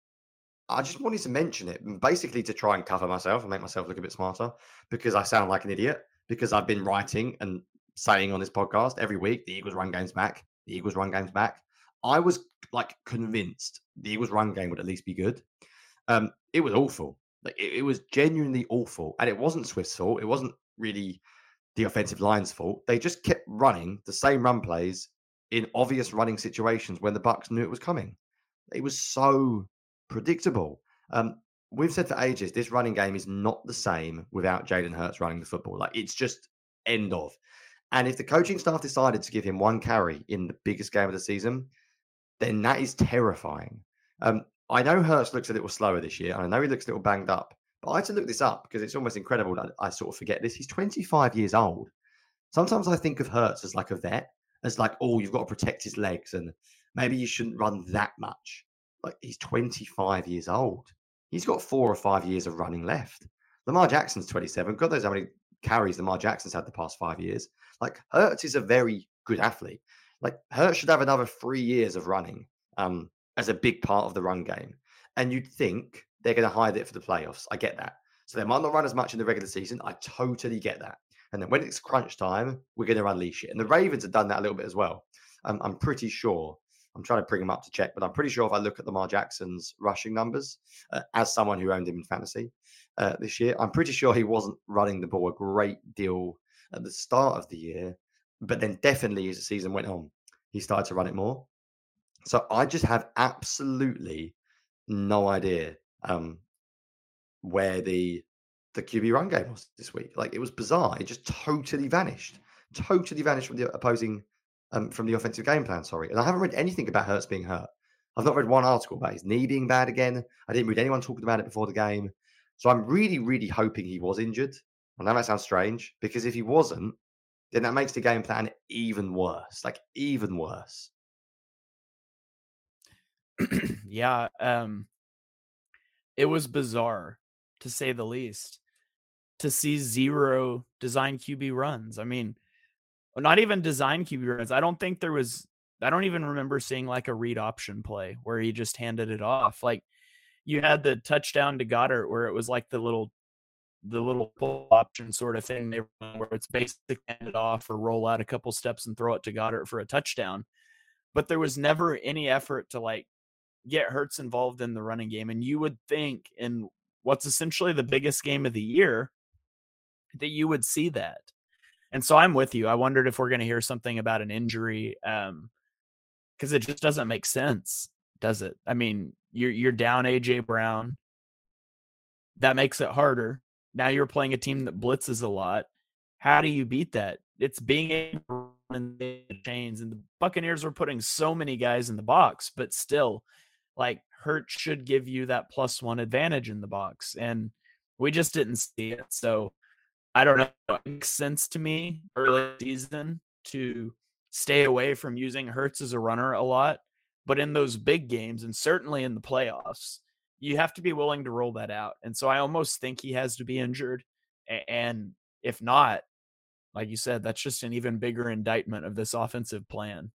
Speaker 3: I just wanted to mention it, basically to try and cover myself and make myself look a bit smarter, because I sound like an idiot, because I've been writing and saying on this podcast every week, the Eagles run game's back. The Eagles run game's back. I was like convinced the Eagles run game would at least be good. Um, it was awful. Like, it, it was genuinely awful. And it wasn't Swift's fault. It wasn't really the offensive line's fault. They just kept running the same run plays in obvious running situations when the Bucs knew it was coming. It was so predictable. Um, we've said for ages, this running game is not the same without Jalen Hurts running the football. Like, it's just end of. And if the coaching staff decided to give him one carry in the biggest game of the season, then that is terrifying. Um, I know Hurts looks a little slower this year. I know he looks a little banged up. But I had to look this up because it's almost incredible that I sort of forget this. He's twenty-five years old. Sometimes I think of Hurts as like a vet, as like, oh, you've got to protect his legs and maybe you shouldn't run that much. Like, he's twenty-five years old. He's got four or five years of running left. Lamar Jackson's twenty-seven. God knows how many carries Lamar Jackson's had the past five years. Like, Hurts is a very good athlete. Like, Hurts should have another three years of running um, as a big part of the run game. And you'd think they're going to hide it for the playoffs. I get that. So they might not run as much in the regular season. I totally get that. And then when it's crunch time, we're going to unleash it. And the Ravens have done that a little bit as well. Um, I'm pretty sure. I'm trying to bring them up to check, but I'm pretty sure if I look at Lamar Jackson's rushing numbers, uh, as someone who owned him in fantasy uh, this year, I'm pretty sure he wasn't running the ball a great deal at the start of the year. But then definitely as the season went on, he started to run it more. So I just have absolutely no idea um, where the the Q B run game was this week. Like, it was bizarre. It just totally vanished. Totally vanished from the opposing, um, from the offensive game plan, sorry. And I haven't read anything about Hurts being hurt. I've not read one article about his knee being bad again. I didn't read anyone talking about it before the game. So I'm really, really hoping he was injured. I know that sounds strange, because if he wasn't, then that makes the game plan even worse. Like, even worse.
Speaker 2: yeah, um, it was bizarre, to say the least, to see zero design Q B runs. I mean, not even design Q B runs. I don't think there was, I don't even remember seeing like a read option play where he just handed it off. Like, you had the touchdown to Goddard where it was like the little, the little pull option sort of thing they run, where it's basically handed off or roll out a couple steps and throw it to Goddard for a touchdown. But there was never any effort to like get Hurts involved in the running game. And you would think in what's essentially the biggest game of the year that you would see that. And so I'm with you. I wondered if we're going to hear something about an injury, um, because it just doesn't make sense. does it? I mean, you're you're down A J Brown. That makes it harder. Now you're playing a team that blitzes a lot. How do you beat that? It's being able to run the chains, and the Buccaneers were putting so many guys in the box, but still, like, Hurts should give you that plus one advantage in the box, and we just didn't see it. So I don't know. It makes sense to me early season to stay away from using Hurts as a runner a lot, but in those big games, and certainly in the playoffs, you have to be willing to roll that out. And so I almost think he has to be injured. And if not, like you said, that's just an even bigger indictment of this offensive plan.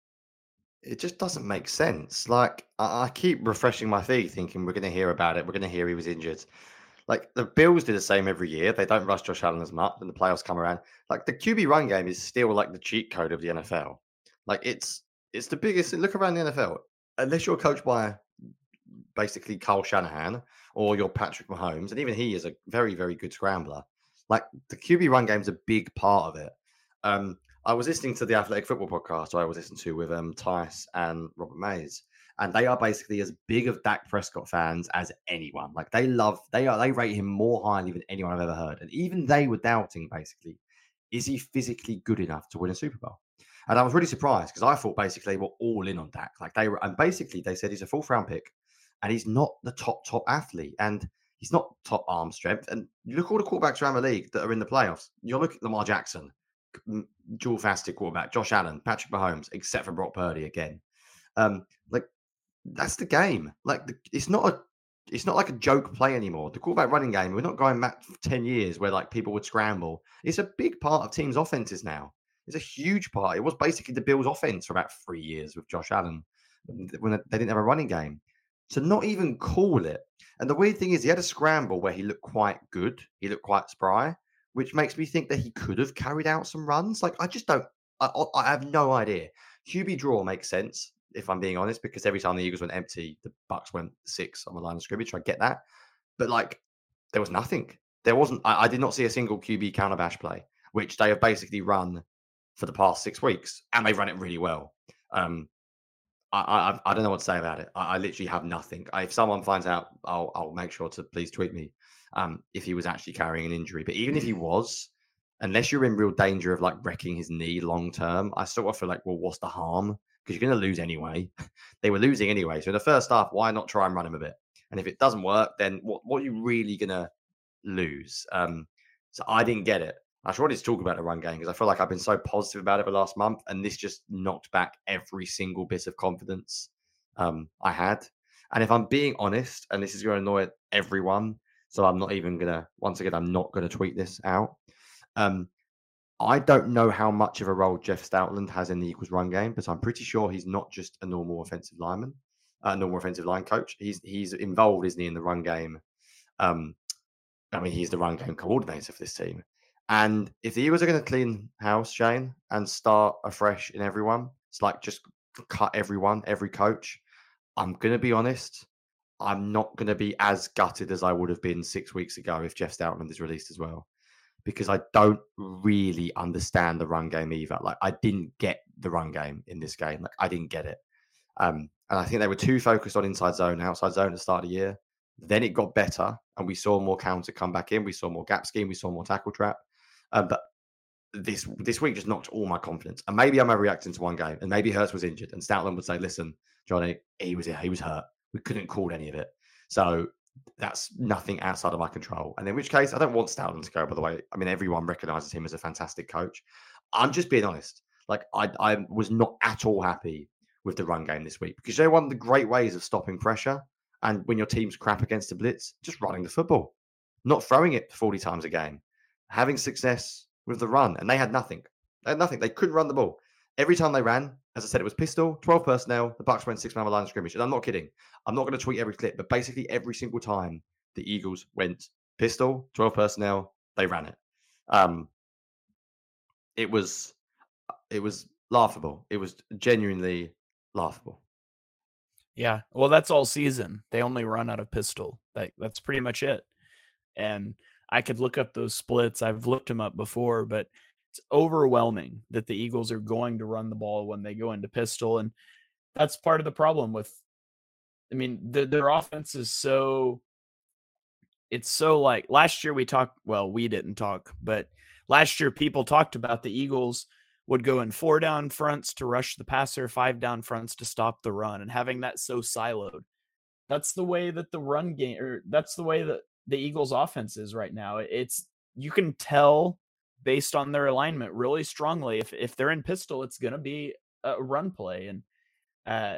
Speaker 3: It just doesn't make sense. Like, I, I keep refreshing my feed thinking we're going to hear about it. We're going to hear he was injured. Like, the Bills do the same every year. They don't rush Josh Allen as much when the playoffs come around. Like, the Q B run game is still like the cheat code of the N F L. Like, it's it's the biggest. Look around the N F L. Unless you're coached by basically Kyle Shanahan or you're Patrick Mahomes, and even he is a very, very good scrambler. Like, the Q B run game is a big part of it. Um, I was listening to the Athletic Football podcast I was listening to with um, Tice and Robert Mays, and they are basically as big of Dak Prescott fans as anyone. Like, they love, they are, they rate him more highly than anyone I've ever heard. And even they were doubting, basically, is he physically good enough to win a Super Bowl? And I was really surprised because I thought basically we're all in on Dak. Like, they were, and basically they said he's a fourth round pick, and he's not the top top athlete, and he's not top arm strength. And you look at all the quarterbacks around the league that are in the playoffs. You look at Lamar Jackson, dual faceted quarterback, Josh Allen, Patrick Mahomes, except for Brock Purdy again. Um, like, that's the game. Like, the, it's not a, it's not like a joke play anymore. The quarterback running game, we're not going back for ten years where like people would scramble. It's a big part of teams' offenses now. It's a huge part. It was basically the Bills' offense for about three years with Josh Allen when they didn't have a running game. To not even call it. And the weird thing is, he had a scramble where he looked quite good. He looked quite spry, which makes me think that he could have carried out some runs. Like, I just don't, I, I have no idea. Q B draw makes sense, if I'm being honest, because every time the Eagles went empty, the Bucks went six on the line of scrimmage. I get that. But, like, there was nothing. There wasn't, I, I did not see a single Q B counter bash play, which they have basically run for the past six weeks, and they've run it really well. Um, I, I I don't know what to say about it. I, I literally have nothing. I, if someone finds out, I'll I'll make sure to please tweet me um, if he was actually carrying an injury. But even if he was, unless you're in real danger of like wrecking his knee long term, I sort of feel like, well, what's the harm? Because you're going to lose anyway. They were losing anyway. So in the first half, why not try and run him a bit? And if it doesn't work, then what what are you really going to lose? Um, so I didn't get it. I just wanted to talk about the run game because I feel like I've been so positive about it the last month, and this just knocked back every single bit of confidence um, I had. And if I'm being honest, and this is going to annoy everyone, so I'm not even going to, once again, I'm not going to tweet this out. Um, I don't know how much of a role Jeff Stoutland has in the Eagles run game, but I'm pretty sure he's not just a normal offensive lineman, a normal offensive line coach. He's he's involved, isn't he, in the run game? Um, I mean, he's the run game coordinator for this team. And if the Eagles are going to clean house, Shane, and start afresh in everyone, it's like just cut everyone, every coach. I'm going to be honest. I'm not going to be as gutted as I would have been six weeks ago if Jeff Stoutland is released as well, because I don't really understand the run game either. Like, I didn't get the run game in this game. Like, I didn't get it. Um, and I think they were too focused on inside zone and outside zone at the start of the year. Then it got better, and we saw more counter come back in. We saw more gap scheme. We saw more tackle trap. Uh, but this this week just knocked all my confidence. And maybe I'm overreacting to one game, and maybe Hurts was injured, and Stoutland would say, "Listen, Johnny, he was he was hurt. We couldn't call any of it. So that's nothing outside of my control." And in which case, I don't want Stoutland to go. By the way, I mean everyone recognizes him as a fantastic coach. I'm just being honest. Like, I I was not at all happy with the run game this week, because you know one of the great ways of stopping pressure and when your team's crap against the blitz, just running the football, not throwing it forty times a game. Having success with the run, and they had nothing. They had nothing. They couldn't run the ball. Every time they ran, as I said, it was pistol, twelve personnel. The Bucks went six man line of scrimmage, and I'm not kidding. I'm not going to tweet every clip, but basically every single time the Eagles went pistol, twelve personnel, they ran it. Um, it was, it was laughable. It was genuinely laughable.
Speaker 2: Yeah, well, that's all season. They only run out of pistol. Like, that's pretty much it. And I could look up those splits. I've looked them up before, but it's overwhelming that the Eagles are going to run the ball when they go into pistol. And that's part of the problem with I mean, the, their offense is so, it's so like last year we talked, well, we didn't talk, but last year people talked about the Eagles would go in four down fronts to rush the passer, five down fronts to stop the run, and having that so siloed. That's the way that the run game, or that's the way that the Eagles offense is right now. It's, you can tell based on their alignment really strongly. If if they're in pistol, it's going to be a run play, and uh,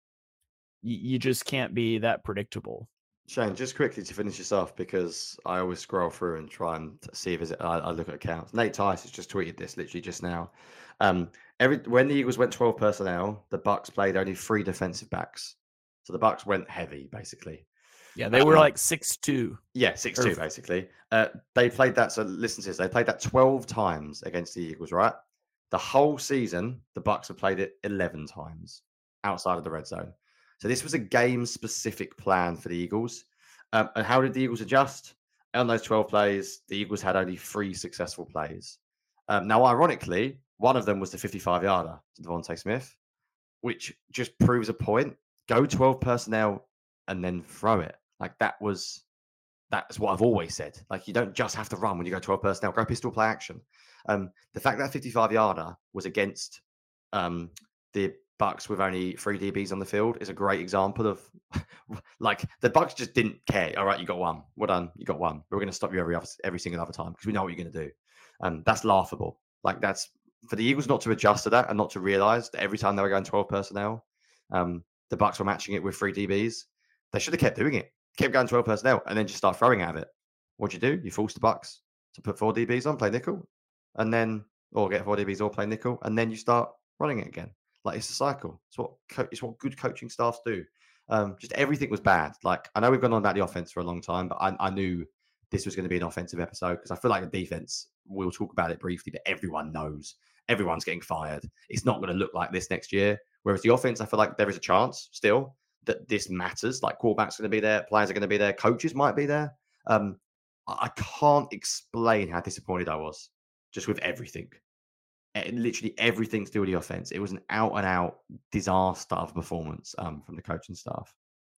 Speaker 2: you, you just can't be that predictable.
Speaker 3: Shane, just quickly to finish this off, because I always scroll through and try and see if it's, I, I look at accounts. Nate Tice has just tweeted this literally just now. Um, every when the Eagles went twelve personnel, the Bucks played only three defensive backs, so the Bucks went heavy basically.
Speaker 2: Yeah, they were um, like six two.
Speaker 3: Yeah, six two basically. Uh, they played that. So listen to this: they played that twelve times against the Eagles, right? The whole season, the Bucks have played it eleven times outside of the red zone. So this was a game-specific plan for the Eagles. Um, and how did the Eagles adjust? On those twelve plays, the Eagles had only three successful plays. Um, now, ironically, one of them was the fifty-five-yarder to Devontae Smith, which just proves a point. Go twelve personnel and then throw it. Like that was, that's what I've always said. Like you don't just have to run when you go twelve personnel. Go pistol play action. Um, the fact that fifty-five-yarder was against um, the Bucks with only three D Bs on the field is a great example of like the Bucks just didn't care. All right, you got one. Well done. You got one. We're going to stop you every other, every single other time because we know what you're going to do. And um, that's laughable. Like that's for the Eagles not to adjust to that and not to realize that every time they were going twelve personnel, um, the Bucks were matching it with three D Bs. They should have kept doing it. Kept going twelve personnel and then just start throwing at it. What'd you do? You forced the Bucks to put four D Bs on, play nickel, and then or get four D Bs or play nickel, and then you start running it again. Like it's a cycle. It's what co- it's what good coaching staffs do. Um, just everything was bad. Like I know we've gone on about the offense for a long time, but I, I knew this was going to be an offensive episode because I feel like the defense. We'll talk about it briefly, but everyone knows everyone's getting fired. It's not going to look like this next year. Whereas the offense, I feel like there is a chance still that this matters. Like quarterback's going to be there, players are going to be there, coaches might be there. Um, I can't explain how disappointed I was just with everything. Literally everything to do with the offense. It was an out and out disaster of performance um, from the coaching staff.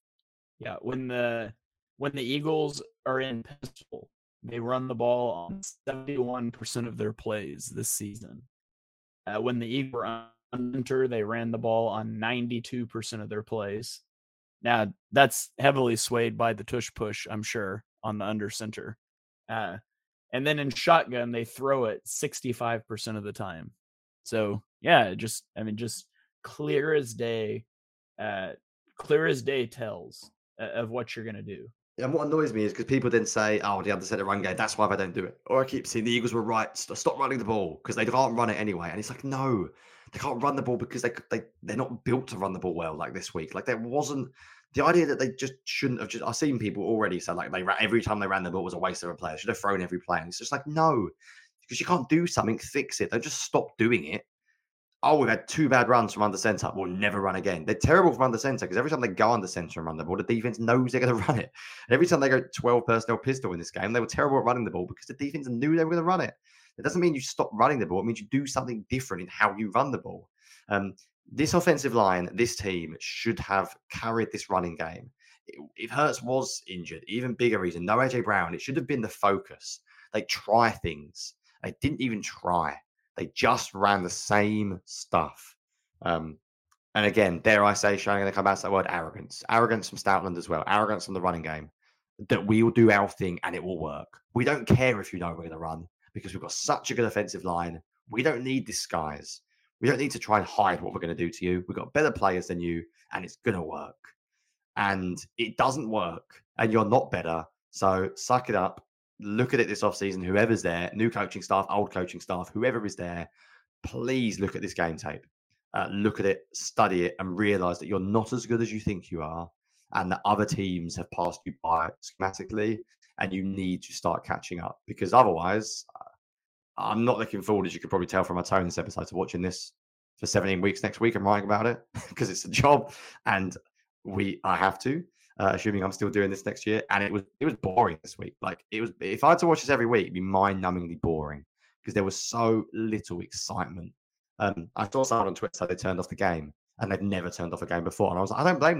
Speaker 2: Yeah, when the when the Eagles are in pistol, they run the ball on seventy-one percent of their plays this season. Uh, when the Eagles were under, they ran the ball on ninety-two percent of their plays. Now, that's heavily swayed by the tush push, I'm sure, on the under center. Uh, and then in shotgun, they throw it sixty-five percent of the time. So, yeah, just, I mean, just clear as day, uh, clear as day tells uh, of what you're going to do.
Speaker 3: And what annoys me is because people then say, oh, the other set of run game, that's why they don't do it. Or I keep seeing the Eagles were right, stop running the ball because they can't run it anyway. And it's like, no, they can't run the ball because they, they, they're not built to run the ball well like this week. Like there wasn't the idea that they just shouldn't have just, I've seen people already say like they every time they ran the ball was a waste of a play. They should have thrown every play. And it's just like, no, because you can't do something, fix it. Don't just stop doing it. Oh, we've had two bad runs from under center. We'll never run again. They're terrible from under center because every time they go under center and run the ball, the defense knows they're going to run it. And every time they go twelve personnel pistol in this game, they were terrible at running the ball because the defense knew they were going to run it. It doesn't mean you stop running the ball. It means you do something different in how you run the ball. Um, this offensive line, this team should have carried this running game. If Hurts was injured, even bigger reason, no A J Brown, it should have been the focus. They try things. They didn't even try. They just ran the same stuff. Um, and again, dare I say, Shane, I'm going to come back to that word arrogance. Arrogance from Stoutland as well. Arrogance from the running game. That we'll do our thing and it will work. We don't care if you know we're going to run because we've got such a good offensive line. We don't need disguise. We don't need to try and hide what we're going to do to you. We've got better players than you and it's going to work. And it doesn't work and you're not better. So suck it up. Look at it this offseason, whoever's there, new coaching staff, old coaching staff, whoever is there, please look at this game tape. Uh, look at it, study it, and realize that you're not as good as you think you are and that other teams have passed you by schematically and you need to start catching up because otherwise, I'm not looking forward, as you could probably tell from my tone this episode, to watching this for seventeen weeks next week and writing about it because it's a job and we I have to. Uh, assuming I'm still doing this next year. And it was it was boring this week. Like it was, if I had to watch this every week, it'd be mind-numbingly boring because there was so little excitement. Um, I saw someone on Twitter say they turned off the game and they've never turned off a game before. And I was like, I don't blame them.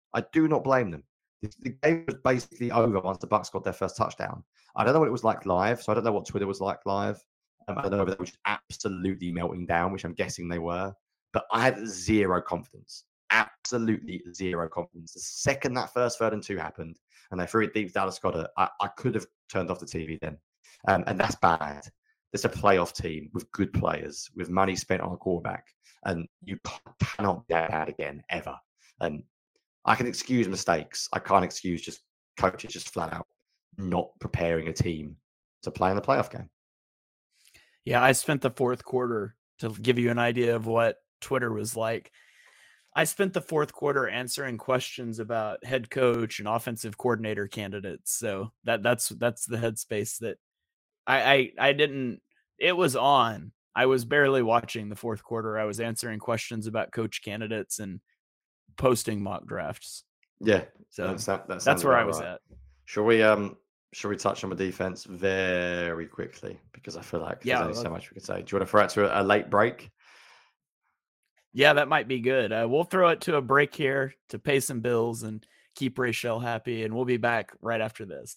Speaker 3: I do not blame them. The, the game was basically over once the Bucks got their first touchdown. I don't know what it was like live, so I don't know what Twitter was like live. Um, I don't know if they were just absolutely melting down, which I'm guessing they were. But I had zero confidence, absolutely zero confidence. The second that first third and two happened, and they threw it deep to Dallas Goedert, I, I could have turned off the T V then. Um, and that's bad. It's a playoff team with good players, with money spent on a quarterback, and you cannot be that bad again, ever. And I can excuse mistakes. I can't excuse just coaches just flat out not preparing a team to play in the playoff game.
Speaker 2: Yeah, I spent the fourth quarter, to give you an idea of what Twitter was like, I spent the fourth quarter answering questions about head coach and offensive coordinator candidates. So that that's that's the headspace that I, I I didn't. It was on. I was barely watching the fourth quarter. I was answering questions about coach candidates and posting mock drafts.
Speaker 3: Yeah,
Speaker 2: so
Speaker 3: that's, that, that
Speaker 2: that's where I was
Speaker 3: right.
Speaker 2: at.
Speaker 3: Shall we um shall we touch on the defense very quickly, because I feel like
Speaker 2: yeah,
Speaker 3: there's only so much we can say. Do you want to throw it to a, a late break?
Speaker 2: Yeah, that might be good. Uh, we'll throw it to a break here to pay some bills and keep Rachel happy, and we'll be back right after this.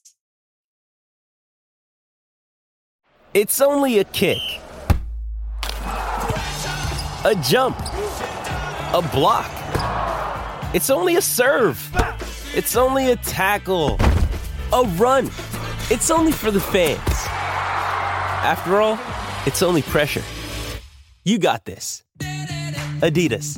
Speaker 4: It's only a kick, a jump, a block. It's only a serve. It's only a tackle, a run. It's only for the fans. After all, it's only pressure. You got this. Adidas.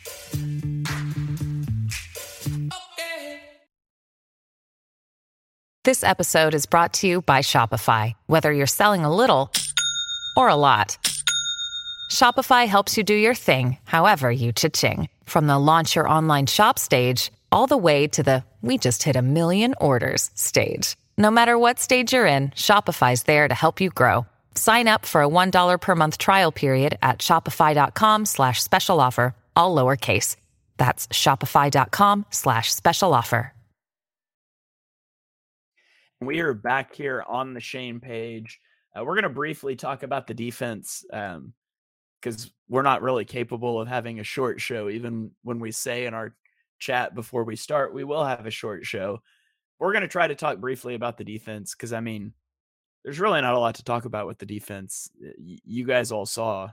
Speaker 5: This episode is brought to you by Shopify. Whether you're selling a little or a lot, Shopify helps you do your thing, however you cha-ching. From the launch your online shop stage, all the way to the we just hit a million orders stage. No matter what stage you're in, Shopify's there to help you grow. Sign up for a one dollar per month trial period at shopify.com slash special offer, all lowercase. That's shopify.com slash special offer.
Speaker 2: We are back here on the Shane page. Uh, we're going to briefly talk about the defense because um, we're not really capable of having a short show. Even when we say in our chat before we start, we will have a short show. We're going to try to talk briefly about the defense because, I mean, there's really not a lot to talk about with the defense. You guys all saw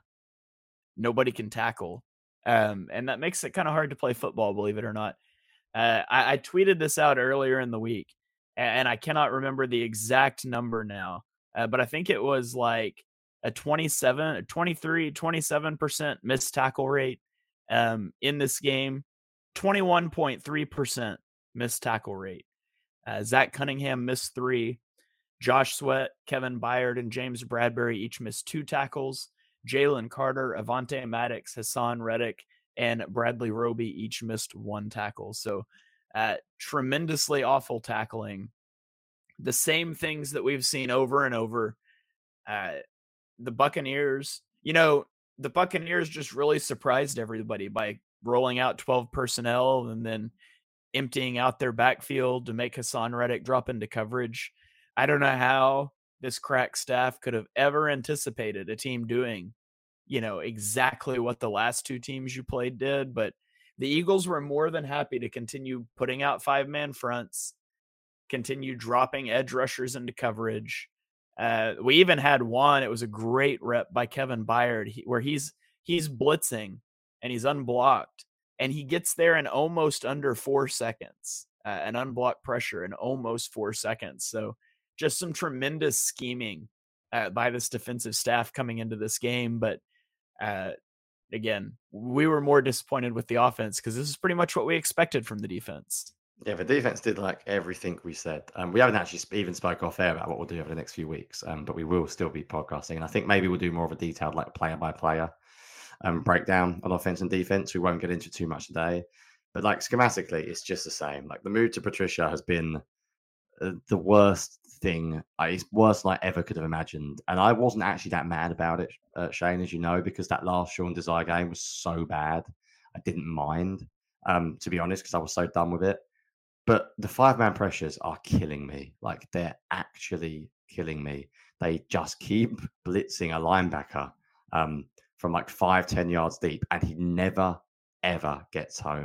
Speaker 2: nobody can tackle. Um, and that makes it kind of hard to play football, believe it or not. Uh, I, I tweeted this out earlier in the week, and I cannot remember the exact number now, uh, but I think it was like a twenty-seven, a twenty-three, twenty-seven percent missed tackle rate um, in this game, twenty-one point three percent missed tackle rate. Uh, Zach Cunningham missed three. Josh Sweat, Kevin Byard, and James Bradbury each missed two tackles. Jalen Carter, Avonte Maddox, Hassan Reddick, and Bradley Roby each missed one tackle. So uh, tremendously awful tackling. The same things that we've seen over and over. Uh, the Buccaneers, you know, the Buccaneers just really surprised everybody by rolling out twelve personnel and then emptying out their backfield to make Hassan Reddick drop into coverage. I don't know how this crack staff could have ever anticipated a team doing, you know, exactly what the last two teams you played did. But the Eagles were more than happy to continue putting out five-man fronts, continue dropping edge rushers into coverage. Uh, we even had one, it was a great rep by Kevin Byard, he, where he's he's blitzing and he's unblocked. And he gets there in almost under four seconds, uh, an unblocked pressure in almost four seconds. So just some tremendous scheming uh, by this defensive staff coming into this game. But uh, again, we were more disappointed with the offense because this is pretty much what we expected from the defense.
Speaker 3: Yeah, the defense did like everything we said. Um, we haven't actually even spoke off air about what we'll do over the next few weeks, um, but we will still be podcasting. And I think maybe we'll do more of a detailed like player by player um, breakdown on offense and defense. We won't get into too much today, but like schematically, it's just the same. Like the move to Patricia has been uh, the worst thing. Uh, it's worse than I ever could have imagined. And I wasn't actually that mad about it, uh, Shane, as you know, because that last Sean Desire game was so bad. I didn't mind, um, to be honest, because I was so done with it. But the five-man pressures are killing me. Like, they're actually killing me. They just keep blitzing a linebacker um, from like five, ten yards deep, and he never, ever gets home.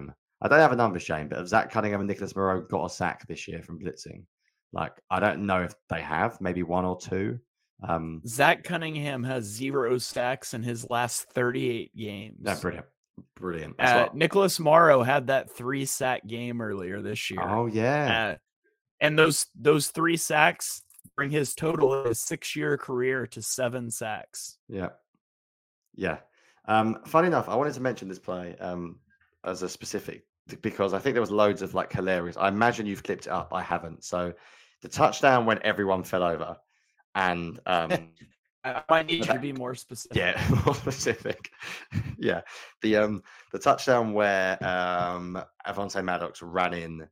Speaker 3: I don't have a number, Shane, but have Zach Cunningham and Nicholas Moreau got a sack this year from blitzing? Like, I don't know if they have, maybe one or two. Um,
Speaker 2: Zach Cunningham has zero sacks in his last thirty-eight games.
Speaker 3: No, brilliant. Brilliant.
Speaker 2: Uh, Nicholas Morrow had that three sack game earlier this year.
Speaker 3: Oh, yeah.
Speaker 2: Uh, and those those three sacks bring his total of his six-year career to seven sacks.
Speaker 3: Yeah. Yeah. Um, funny enough, I wanted to mention this play um, as a specific because I think there was loads of like hilarious. I imagine you've clipped it up. I haven't. So the touchdown when everyone fell over and um,
Speaker 2: I might need you to be more specific.
Speaker 3: Yeah, more specific. yeah, the um the touchdown where um Avonte Maddox ran in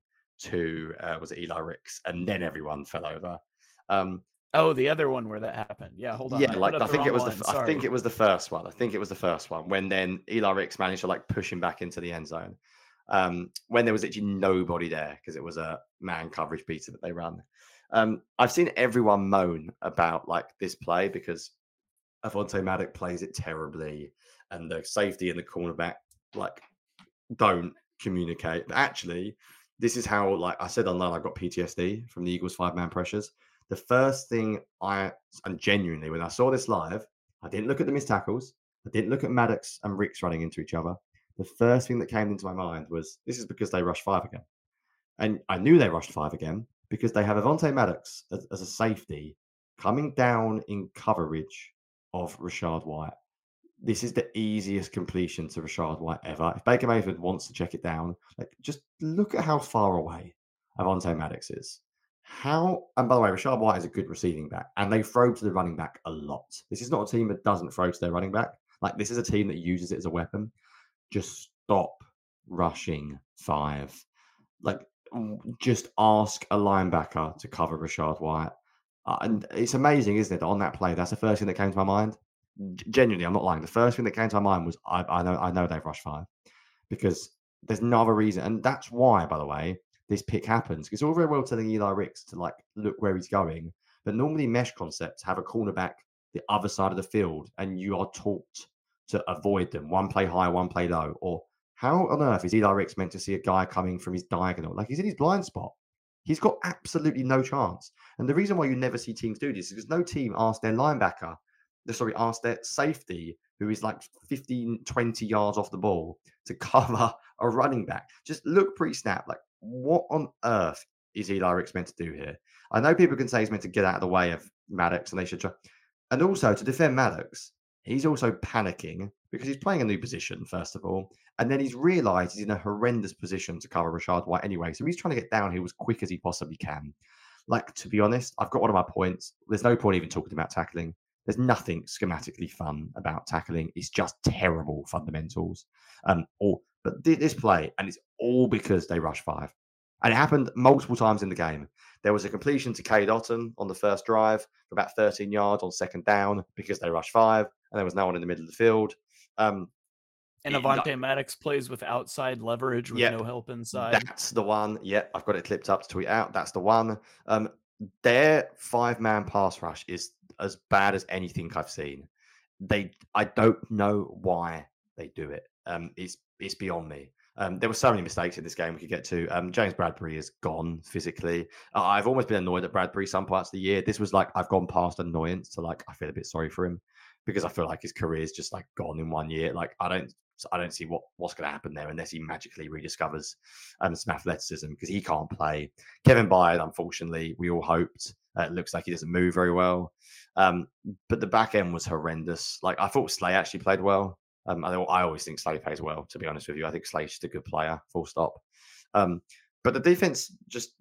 Speaker 3: to uh, was it Eli Ricks and then everyone fell over. Um,
Speaker 2: oh, the other one where that happened. Yeah, hold on.
Speaker 3: Yeah, I like I think it was
Speaker 2: one.
Speaker 3: the I think it was the first one. I think it was the first one when then Eli Ricks managed to like push him back into the end zone. Um, when there was actually nobody there because it was a man coverage beater that they run. Um, I've seen everyone moan about like this play because Avonte Maddox plays it terribly, and the safety and the cornerback like don't communicate. But actually, this is how, like I said online, I got P T S D from the Eagles five-man pressures. The first thing I, and genuinely, when I saw this live, I didn't look at the missed tackles. I didn't look at Maddox and Ricks running into each other. The first thing that came into my mind was, this is because they rushed five again. And I knew they rushed five again because they have Avonte Maddox as, as a safety coming down in coverage of Rachaad White. This is the easiest completion to Rachaad White ever. If Baker Mayfield wants to check it down, like just look at how far away Avonte Maddox is. How, and by the way, Rachaad White is a good receiving back, and they throw to the running back a lot. This is not a team that doesn't throw to their running back. Like, this is a team that uses it as a weapon. Just stop rushing five. Like, just ask a linebacker to cover Rachaad White. Uh, and it's amazing, isn't it, that on that play, that's the first thing that came to my mind. Genuinely, I'm not lying. The first thing that came to my mind was, I, I know I know they've rushed five. Because there's no other reason. And that's why, by the way, this pick happens. It's all very well telling Eli Ricks to, like, look where he's going. But normally mesh concepts have a cornerback the other side of the field, and you are taught to avoid them. One play high, one play low. Or how on earth is Eli Ricks meant to see a guy coming from his diagonal? Like, he's in his blind spot. He's got absolutely no chance. And the reason why you never see teams do this is because no team asks their linebacker, sorry, asks their safety, who is like fifteen, twenty yards off the ball, to cover a running back. Just look pre-snap. Like, what on earth is Eli Ricks meant to do here? I know people can say he's meant to get out of the way of Maddox, and they should try. And also, to defend Maddox, he's also panicking because he's playing a new position, first of all. And then he's realised he's in a horrendous position to cover Rachaad White anyway. So he's trying to get down here as quick as he possibly can. Like, to be honest, I've got one of my points. There's no point even talking about tackling. There's nothing schematically fun about tackling. It's just terrible fundamentals. Um, or But this play, and it's all because they rushed five. And it happened multiple times in the game. There was a completion to Cade Otton on the first drive for about thirteen yards on second down because they rushed five, and there was no one in the middle of the field. Um,
Speaker 2: and Avonte it, Maddox plays with outside leverage with yep, no help inside.
Speaker 3: That's the one. Yeah, I've got it clipped up to tweet out. That's the one. Um, their five-man pass rush is as bad as anything I've seen. They, I don't know why they do it. Um, it's it's beyond me. Um, there were so many mistakes in this game we could get to. Um, James Bradbury is gone physically. Uh, I've almost been annoyed at Bradbury some parts of the year. This was like, I've gone past annoyance to like, I feel a bit sorry for him because I feel like his career is just like gone in one year. Like, I don't, I don't see what, what's going to happen there unless he magically rediscovers um, some athleticism because he can't play. Kevin Byard, unfortunately, we all hoped. Uh, it looks like he doesn't move very well. Um, but the back end was horrendous. Like, I thought Slay actually played well. Um, I, I always think Slay plays well, to be honest with you. I think Slay's just a good player, full stop. Um, but the defense just,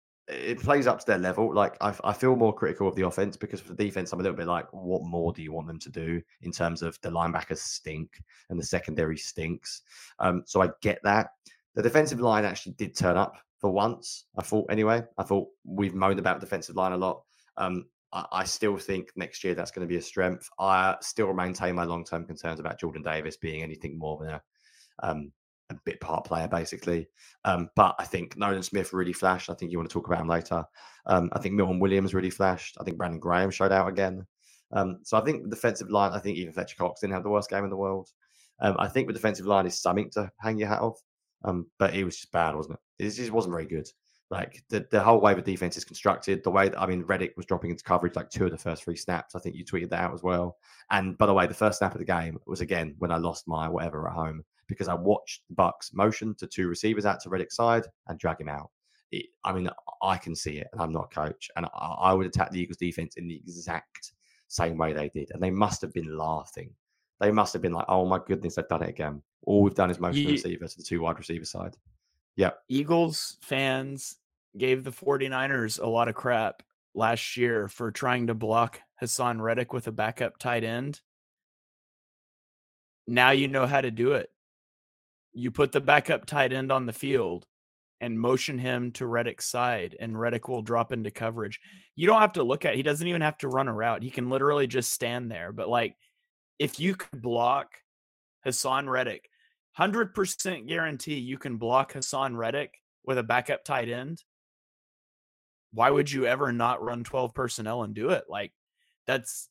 Speaker 3: it plays up to their level. Like, I, I feel more critical of the offense because for the defense, I'm a little bit like, what more do you want them to do in terms of the linebackers stink and the secondary stinks? Um, so I get that. The defensive line actually did turn up for once, I thought anyway. I thought we've moaned about defensive line a lot. Um, I still think next year that's going to be a strength. I still maintain my long-term concerns about Jordan Davis being anything more than a, um, a bit part player, basically. Um, but I think Nolan Smith really flashed. I think you want to talk about him later. Um, I think Milton Williams really flashed. I think Brandon Graham showed out again. Um, so I think the defensive line, I think even Fletcher Cox didn't have the worst game in the world. Um, I think the defensive line is something to hang your hat off. Um, but it was just bad, wasn't it? It just wasn't very good. Like the, the whole way the defense is constructed, the way that, I mean, Redick was dropping into coverage like two of the first three snaps. I think you tweeted that out as well. And by the way, the first snap of the game was again when I lost my whatever at home because I watched the Bucks motion to two receivers out to Redick's side and drag him out. It, I mean, I can see it, and I'm not a coach, and I, I would attack the Eagles defense in the exact same way they did, and they must have been laughing. They must have been like, "Oh my goodness, they've done it again." All we've done is motion the receiver to the two wide receiver side. Yeah.
Speaker 2: Eagles fans gave the 49ers a lot of crap last year for trying to block Hassan Reddick with a backup tight end. Now you know how to do it. You put the backup tight end on the field and motion him to Reddick's side, and Reddick will drop into coverage. You don't have to look at it. He doesn't even have to run a route. He can literally just stand there. But, like, if you could block Hassan Reddick, one hundred percent guarantee you can block Hassan Reddick with a backup tight end, why would you ever not run twelve personnel and do it? Like, that's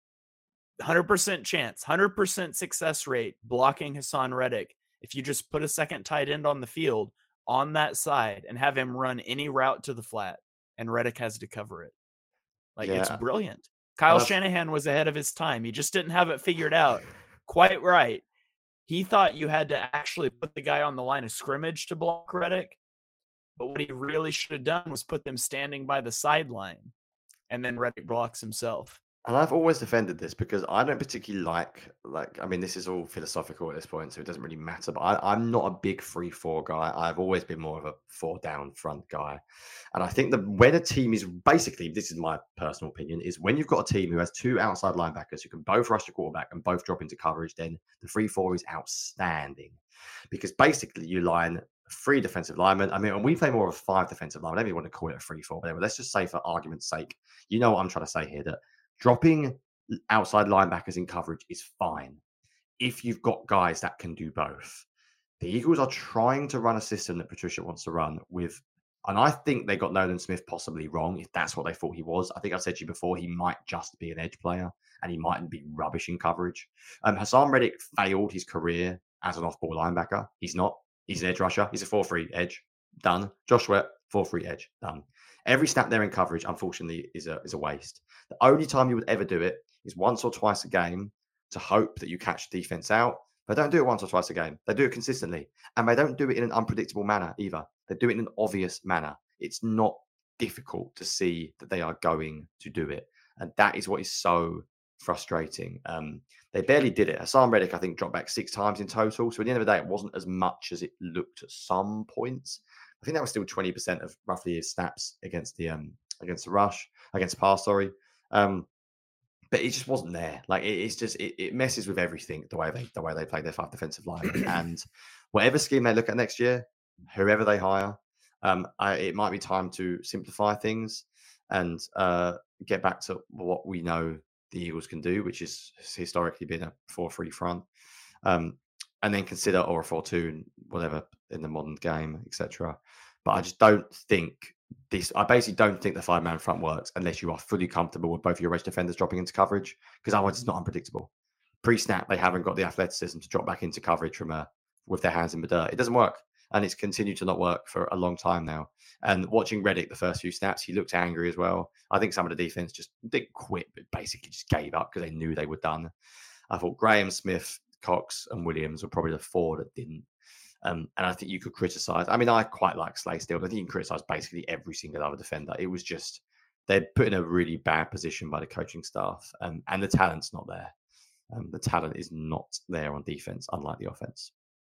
Speaker 2: one hundred percent chance, one hundred percent success rate blocking Hassan Reddick. If you just put a second tight end on the field on that side and have him run any route to the flat, and Reddick has to cover it. Like, yeah. It's brilliant. Kyle well, Shanahan was ahead of his time. He just didn't have it figured out quite right. He thought you had to actually put the guy on the line of scrimmage to block Reddick. But what he really should have done was put them standing by the sideline, and then Reddick blocks himself.
Speaker 3: And I've always defended this because I don't particularly like, like, I mean, this is all philosophical at this point, so it doesn't really matter. But I, I'm not a big three four guy. I've always been more of a four down front guy. And I think that when a team is basically, this is my personal opinion, is when you've got a team who has two outside linebackers who can both rush the quarterback and both drop into coverage, then the three four is outstanding. Because basically you line three defensive linemen. I mean, and we play more of five defensive linemen. I don't even want to call it a three four, but let's just say for argument's sake, you know what I'm trying to say here, that dropping outside linebackers in coverage is fine if you've got guys that can do both. The Eagles are trying to run a system that Patricia wants to run with, and I think they got Nolan Smith possibly wrong if that's what they thought he was. I think I said to you before, he might just be an edge player and he mightn't be rubbish in coverage. Um, Hassan Reddick failed his career as an off-ball linebacker. He's not. He's an edge rusher. He's a four three edge. Done. Josh Sweat, four three edge. Done. Every snap there in coverage, unfortunately, is a is a waste. The only time you would ever do it is once or twice a game to hope that you catch the defense out. They don't do it once or twice a game. They do it consistently. And they don't do it in an unpredictable manner either. They do it in an obvious manner. It's not difficult to see that they are going to do it. And that is what is so frustrating. Um, they barely did it. Hassan Reddick, I think, dropped back six times in total. So at the end of the day, it wasn't as much as it looked at some points. I think that was still twenty percent of roughly his snaps against the um against the rush, against the pass, sorry. Um, but it just wasn't there. Like it, it's just it, it messes with everything the way they the way they play their five defensive line. And whatever scheme they look at next year, whoever they hire, um, I, it might be time to simplify things and uh, get back to what we know the Eagles can do, which is historically been a four three front. Um, and then consider or a four two and whatever in the modern game, et cetera. But I just don't think this. I basically don't think the five man front works unless you are fully comfortable with both your edge defenders dropping into coverage, because otherwise it's not unpredictable. Pre snap, they haven't got the athleticism to drop back into coverage from a with their hands in the dirt. It doesn't work, and it's continued to not work for a long time now. And watching Reddick the first few snaps, he looked angry as well. I think some of the defense just didn't quit, but basically just gave up because they knew they were done. I thought Graham, Smith, Cox and Williams were probably the four that didn't. Um, and I think you could criticize. I mean, I quite like Slay still, but I think you can criticize basically every single other defender. It was just, they're put in a really bad position by the coaching staff, um, and the talent's not there. Um, the talent is not there on defense, unlike the offense.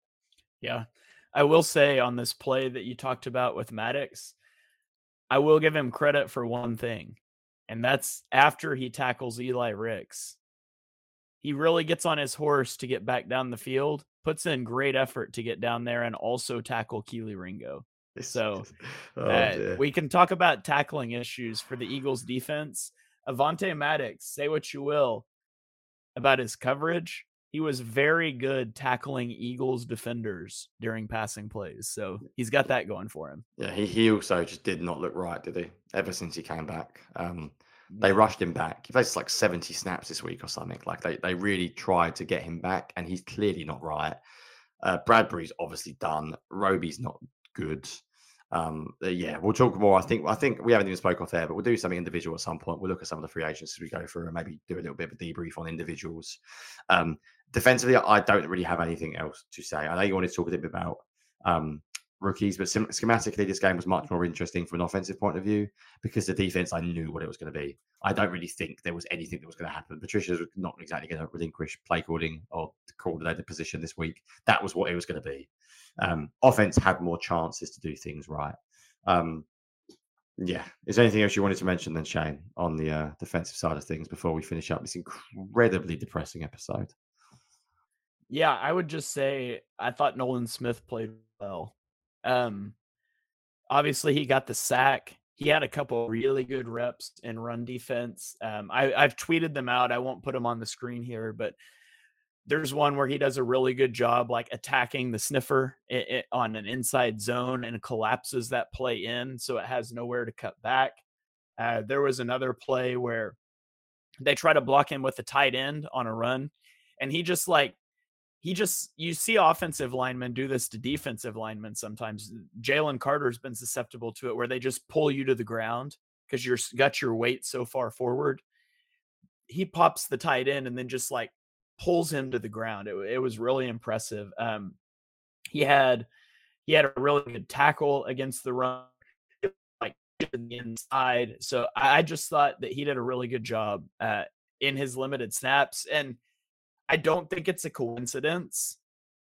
Speaker 2: Yeah. I will say on this play that you talked about with Maddox, I will give him credit for one thing, and that's after he tackles Eli Ricks. He really gets on his horse to get back down the field, puts in great effort to get down there and also tackle Keely Ringo. So oh, uh, we can talk about tackling issues for the Eagles defense. Avonte Maddox, say what you will about his coverage. He was very good tackling Eagles defenders during passing plays. So he's got that going for him.
Speaker 3: Yeah, he, he also just did not look right, did he? Ever since he came back. Um, They rushed him back. He plays like seventy snaps this week or something. Like they, they really tried to get him back, and he's clearly not right. Uh, Bradbury's obviously done. Roby's not good. Um, uh, yeah, we'll talk more. I think I think we haven't even spoke off air, but we'll do something individual at some point. We'll look at some of the free agents as we go through and maybe do a little bit of a debrief on individuals. Um, defensively, I don't really have anything else to say. I know you wanted to talk a little bit about um, rookies, but sim- schematically, this game was much more interesting from an offensive point of view because the defense, I knew what it was going to be. I don't really think there was anything that was going to happen. Patricia's not exactly going to relinquish play calling or coordinated position this week. That was what it was going to be. Um, offense had more chances to do things right. Um, yeah. Is there anything else you wanted to mention then, Shane, on the uh, defensive side of things before we finish up this incredibly depressing episode?
Speaker 2: Yeah, I would just say I thought Nolan Smith played well. Um, obviously, he got the sack. He had a couple really good reps in run defense. Um, I, I've tweeted them out. I won't put them on the screen here, but there's one where he does a really good job, like attacking the sniffer it, it, on an inside zone and collapses that play in, so it has nowhere to cut back. Uh, there was another play where they try to block him with a tight end on a run, and he just like he just you see offensive linemen do this to defensive linemen sometimes. Jalen Carter's been susceptible to it, where they just pull you to the ground because you're got your weight so far forward. He pops the tight end and then just like pulls him to the ground. It, it was really impressive. Um, he had he had a really good tackle against the run, like the inside. So I just thought that he did a really good job uh, in his limited snaps. And I don't think it's a coincidence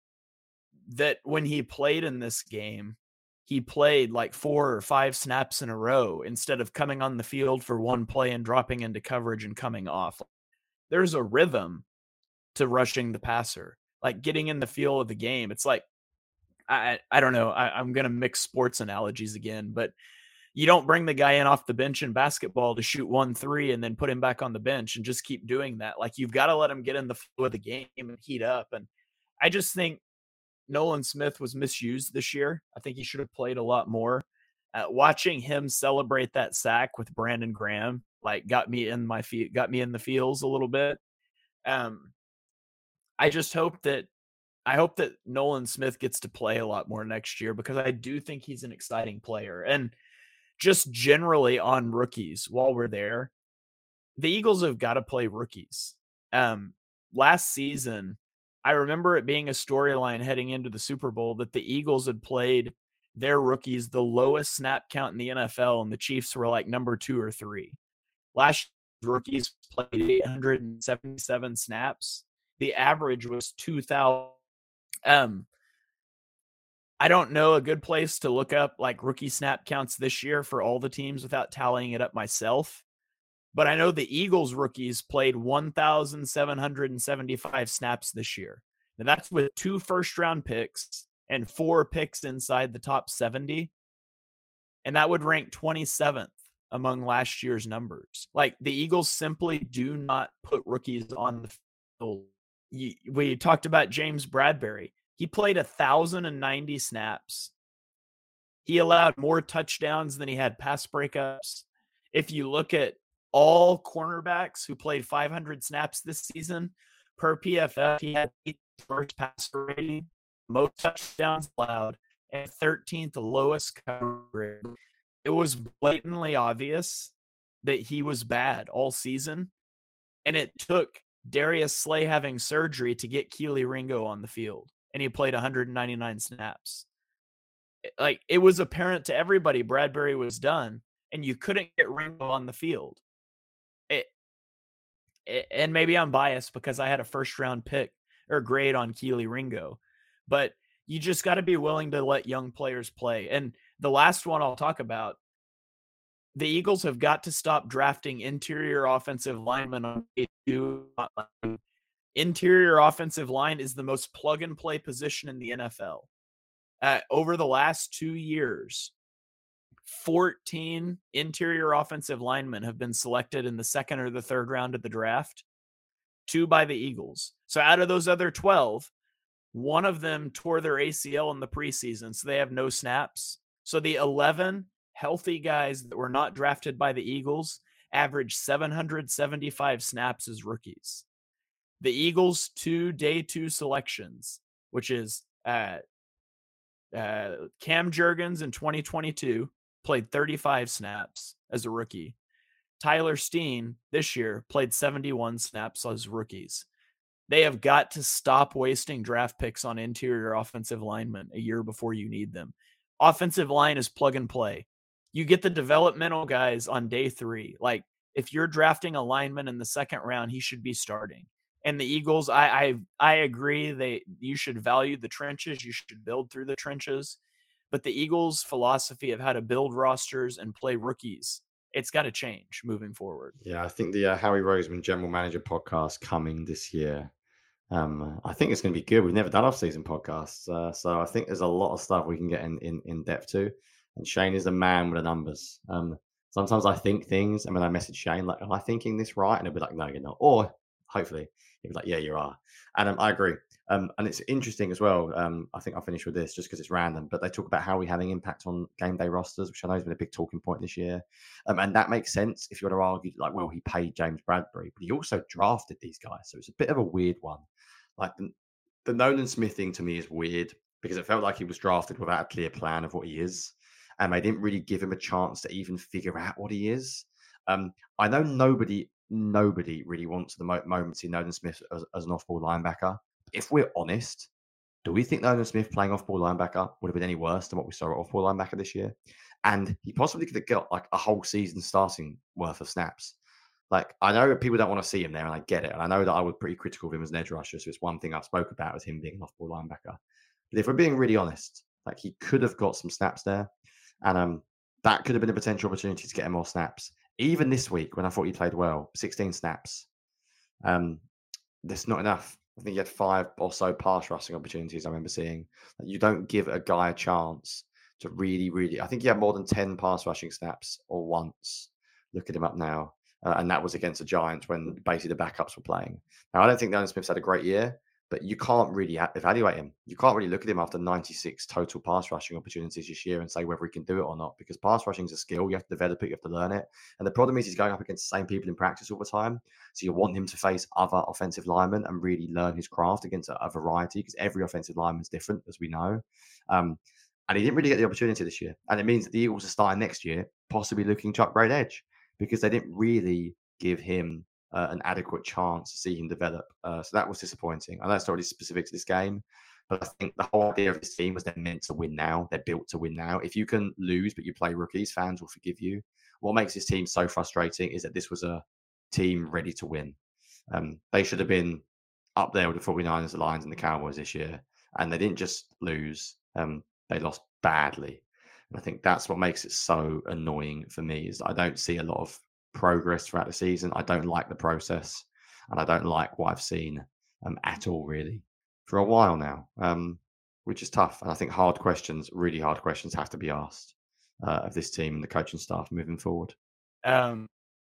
Speaker 2: that when he played in this game, he played like four or five snaps in a row instead of coming on the field for one play and dropping into coverage and coming off. There's a rhythm to rushing the passer, like getting in the feel of the game. It's like, I I don't know, I, I'm going to mix sports analogies again, but you don't bring the guy in off the bench in basketball to shoot one three and then put him back on the bench and just keep doing that. Like, you've got to let him get in the flow of the game and heat up. And I just think Nolan Smith was misused this year. I think he should have played a lot more. Uh, watching him celebrate that sack with Brandon Graham, like got me in my feet, got me in the feels a little bit. Um, I just hope that I hope that Nolan Smith gets to play a lot more next year, because I do think he's an exciting player. And just generally on rookies, while we're there, the Eagles have got to play rookies. Um, last season, I remember it being a storyline heading into the Super Bowl that the Eagles had played their rookies the lowest snap count in the N F L, and the Chiefs were like number two or three. Last year's rookies played eight hundred seventy-seven snaps. The average was two thousand. Um, I don't know a good place to look up like rookie snap counts this year for all the teams without tallying it up myself. But I know the Eagles rookies played one thousand seven hundred seventy-five snaps this year. Now that's with two first round picks and four picks inside the top seventy. And that would rank twenty-seventh among last year's numbers. Like, the Eagles simply do not put rookies on the field. We talked about James Bradbury. He played one thousand ninety snaps. He allowed more touchdowns than he had pass breakups. If you look at all cornerbacks who played five hundred snaps this season, per P F F, he had eighth worst passer rating, most touchdowns allowed, and thirteenth lowest coverage. It was blatantly obvious that he was bad all season, and it took Darius Slay having surgery to get Keely Ringo on the field, and he played one hundred ninety-nine snaps. Like, it was apparent to everybody Bradbury was done, and you couldn't get Ringo on the field. It, it, and maybe I'm biased because I had a first round pick or grade on Keely Ringo, but you just got to be willing to let young players play. And the last one I'll talk about, the Eagles have got to stop drafting interior offensive linemen on day two. Interior offensive line is the most plug and play position in the N F L. Uh, over the last two years, fourteen interior offensive linemen have been selected in the second or the third round of the draft, two by the Eagles. So out of those other twelve, one of them tore their A C L in the preseason, so they have no snaps. So the eleven healthy guys that were not drafted by the Eagles averaged seven hundred seventy-five snaps as rookies. The Eagles' two day two selections, which is Uh, uh, Cam Jurgens in twenty twenty-two played thirty-five snaps as a rookie. Tyler Steen this year played seventy-one snaps as rookies. They have got to stop wasting draft picks on interior offensive linemen a year before you need them. Offensive line is plug and play. You get the developmental guys on day three. Like, if you're drafting a lineman in the second round, he should be starting. And the Eagles, I I, I agree. They you should value the trenches. You should build through the trenches. But the Eagles' philosophy of how to build rosters and play rookies, it's got to change moving forward.
Speaker 3: Yeah, I think the uh, Howie Roseman General Manager podcast coming this year. Um, I think it's going to be good. We've never done off-season podcasts, uh, so I think there's a lot of stuff we can get in, in, in depth to. And Shane is a man with the numbers. Um, sometimes I think things, and when I message Shane, like, am I thinking this right? And he'll be like, no, you're not. Or hopefully he'll be like, yeah, you are. And um, I agree. Um, and it's interesting as well. Um, I think I'll finish with this just because it's random, but they talk about how we're having impact on game day rosters, which I know has been a big talking point this year. Um, and that makes sense if you want to argue, like, well, he paid James Bradbury, but he also drafted these guys. So it's a bit of a weird one. Like the, the Nolan Smith thing to me is weird because it felt like he was drafted without a clear plan of what he is. And they didn't really give him a chance to even figure out what he is. Um, I know nobody, nobody really wants the mo- moment to see Nolan Smith as, as an off-ball linebacker. If we're honest, do we think Nolan Smith playing off-ball linebacker would have been any worse than what we saw at off-ball linebacker this year? And he possibly could have got like a whole season starting worth of snaps. Like, I know people don't want to see him there, and I get it. And I know that I was pretty critical of him as an edge rusher, so it's one thing I've spoke about is him being an off-ball linebacker. But if we're being really honest, like, he could have got some snaps there, and um, that could have been a potential opportunity to get him more snaps. Even this week, when I thought he played well, sixteen snaps. Um, that's not enough. I think he had five or so pass rushing opportunities I remember seeing. Like, you don't give a guy a chance to really, really... I think he had more than ten pass rushing snaps or once. Look at him up now. Uh, and that was against the Giants when basically the backups were playing. Now, I don't think Nolan Smith's had a great year, but you can't really evaluate him. You can't really look at him after ninety-six total pass rushing opportunities this year and say whether he can do it or not, because pass rushing is a skill. You have to develop it. You have to learn it. And the problem is he's going up against the same people in practice all the time. So you want him to face other offensive linemen and really learn his craft against a, a variety, because every offensive lineman is different, as we know. Um, and he didn't really get the opportunity this year. And it means that the Eagles are starting next year, possibly looking to upgrade edge, because they didn't really give him uh, an adequate chance to see him develop. Uh, so that was disappointing. I know it's not really specific to this game, but I think the whole idea of this team was they're meant to win now. They're built to win now. If you can lose, but you play rookies, fans will forgive you. What makes this team so frustrating is that this was a team ready to win. Um, they should have been up there with the forty-niners, the Lions, and the Cowboys this year. And they didn't just lose. Um, they lost badly. And I think that's what makes it so annoying for me, is I don't see a lot of progress throughout the season. I don't like the process, and I don't like what I've seen um, at all, really, for a while now, um, which is tough. And I think hard questions, really hard questions, have to be asked uh, of this team and the coaching staff moving forward.
Speaker 2: Um,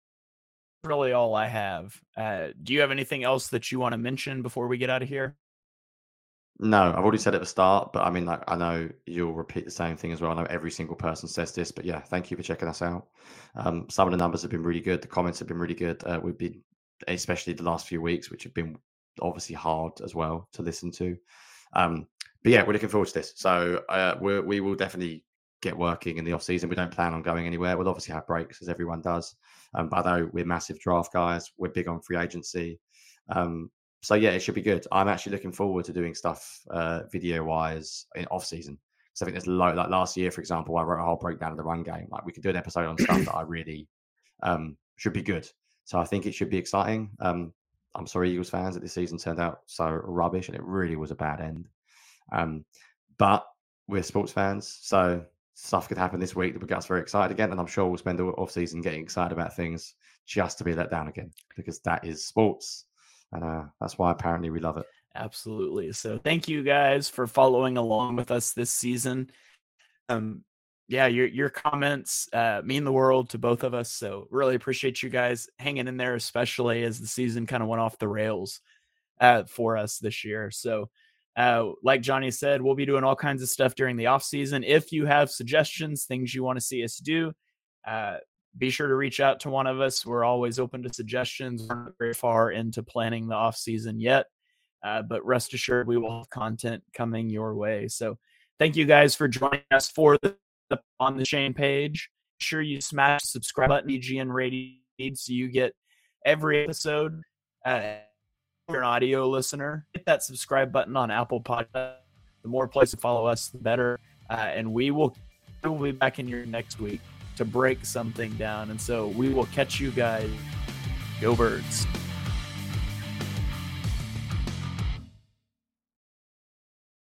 Speaker 2: really all I have. Uh, do you have anything else that you want to mention before we get out of here?
Speaker 3: No, I've already said at the start, but I mean, like, I know you'll repeat the same thing as well. I know every single person says this, but yeah, thank you for checking us out. Um, some of the numbers have been really good. The comments have been really good. Uh, we've been, especially the last few weeks, which have been obviously hard as well to listen to. Um, but yeah, we're looking forward to this. So uh, we're, we will definitely get working in the off season. We don't plan on going anywhere. We'll obviously have breaks, as everyone does. Um, but I know we're massive draft guys. We're big on free agency. Um, So yeah, it should be good. I'm actually looking forward to doing stuff uh, video wise in off season. So I think there's a lot. Like last year, for example, I wrote a whole breakdown of the run game. Like we could do an episode on stuff that I really um, should be good. So I think it should be exciting. Um, I'm sorry, Eagles fans, that this season turned out so rubbish, and it really was a bad end. Um, but we're sports fans, so stuff could happen this week that would get us very excited again. And I'm sure we'll spend the off season getting excited about things just to be let down again, because that is sports. And uh, that's why apparently we love it.
Speaker 2: Absolutely. So thank you guys for following along with us this season. Um, yeah, your your comments uh, mean the world to both of us. So really appreciate you guys hanging in there, especially as the season kind of went off the rails uh, for us this year. So uh, like Johnny said, we'll be doing all kinds of stuff during the off season. If you have suggestions, things you want to see us do, uh, be sure to reach out to one of us. We're always open to suggestions. We're not very far into planning the off season yet. Uh, but rest assured, we will have content coming your way. So thank you guys for joining us for the, the On the Shane page. Make sure you smash the subscribe button, B G N Radio, so you get every episode. Uh, if you're an audio listener, hit that subscribe button on Apple Podcasts. The more places to follow us, the better. Uh, and we will we'll be back in here next week to break something down. And so we will catch you guys. Go Birds.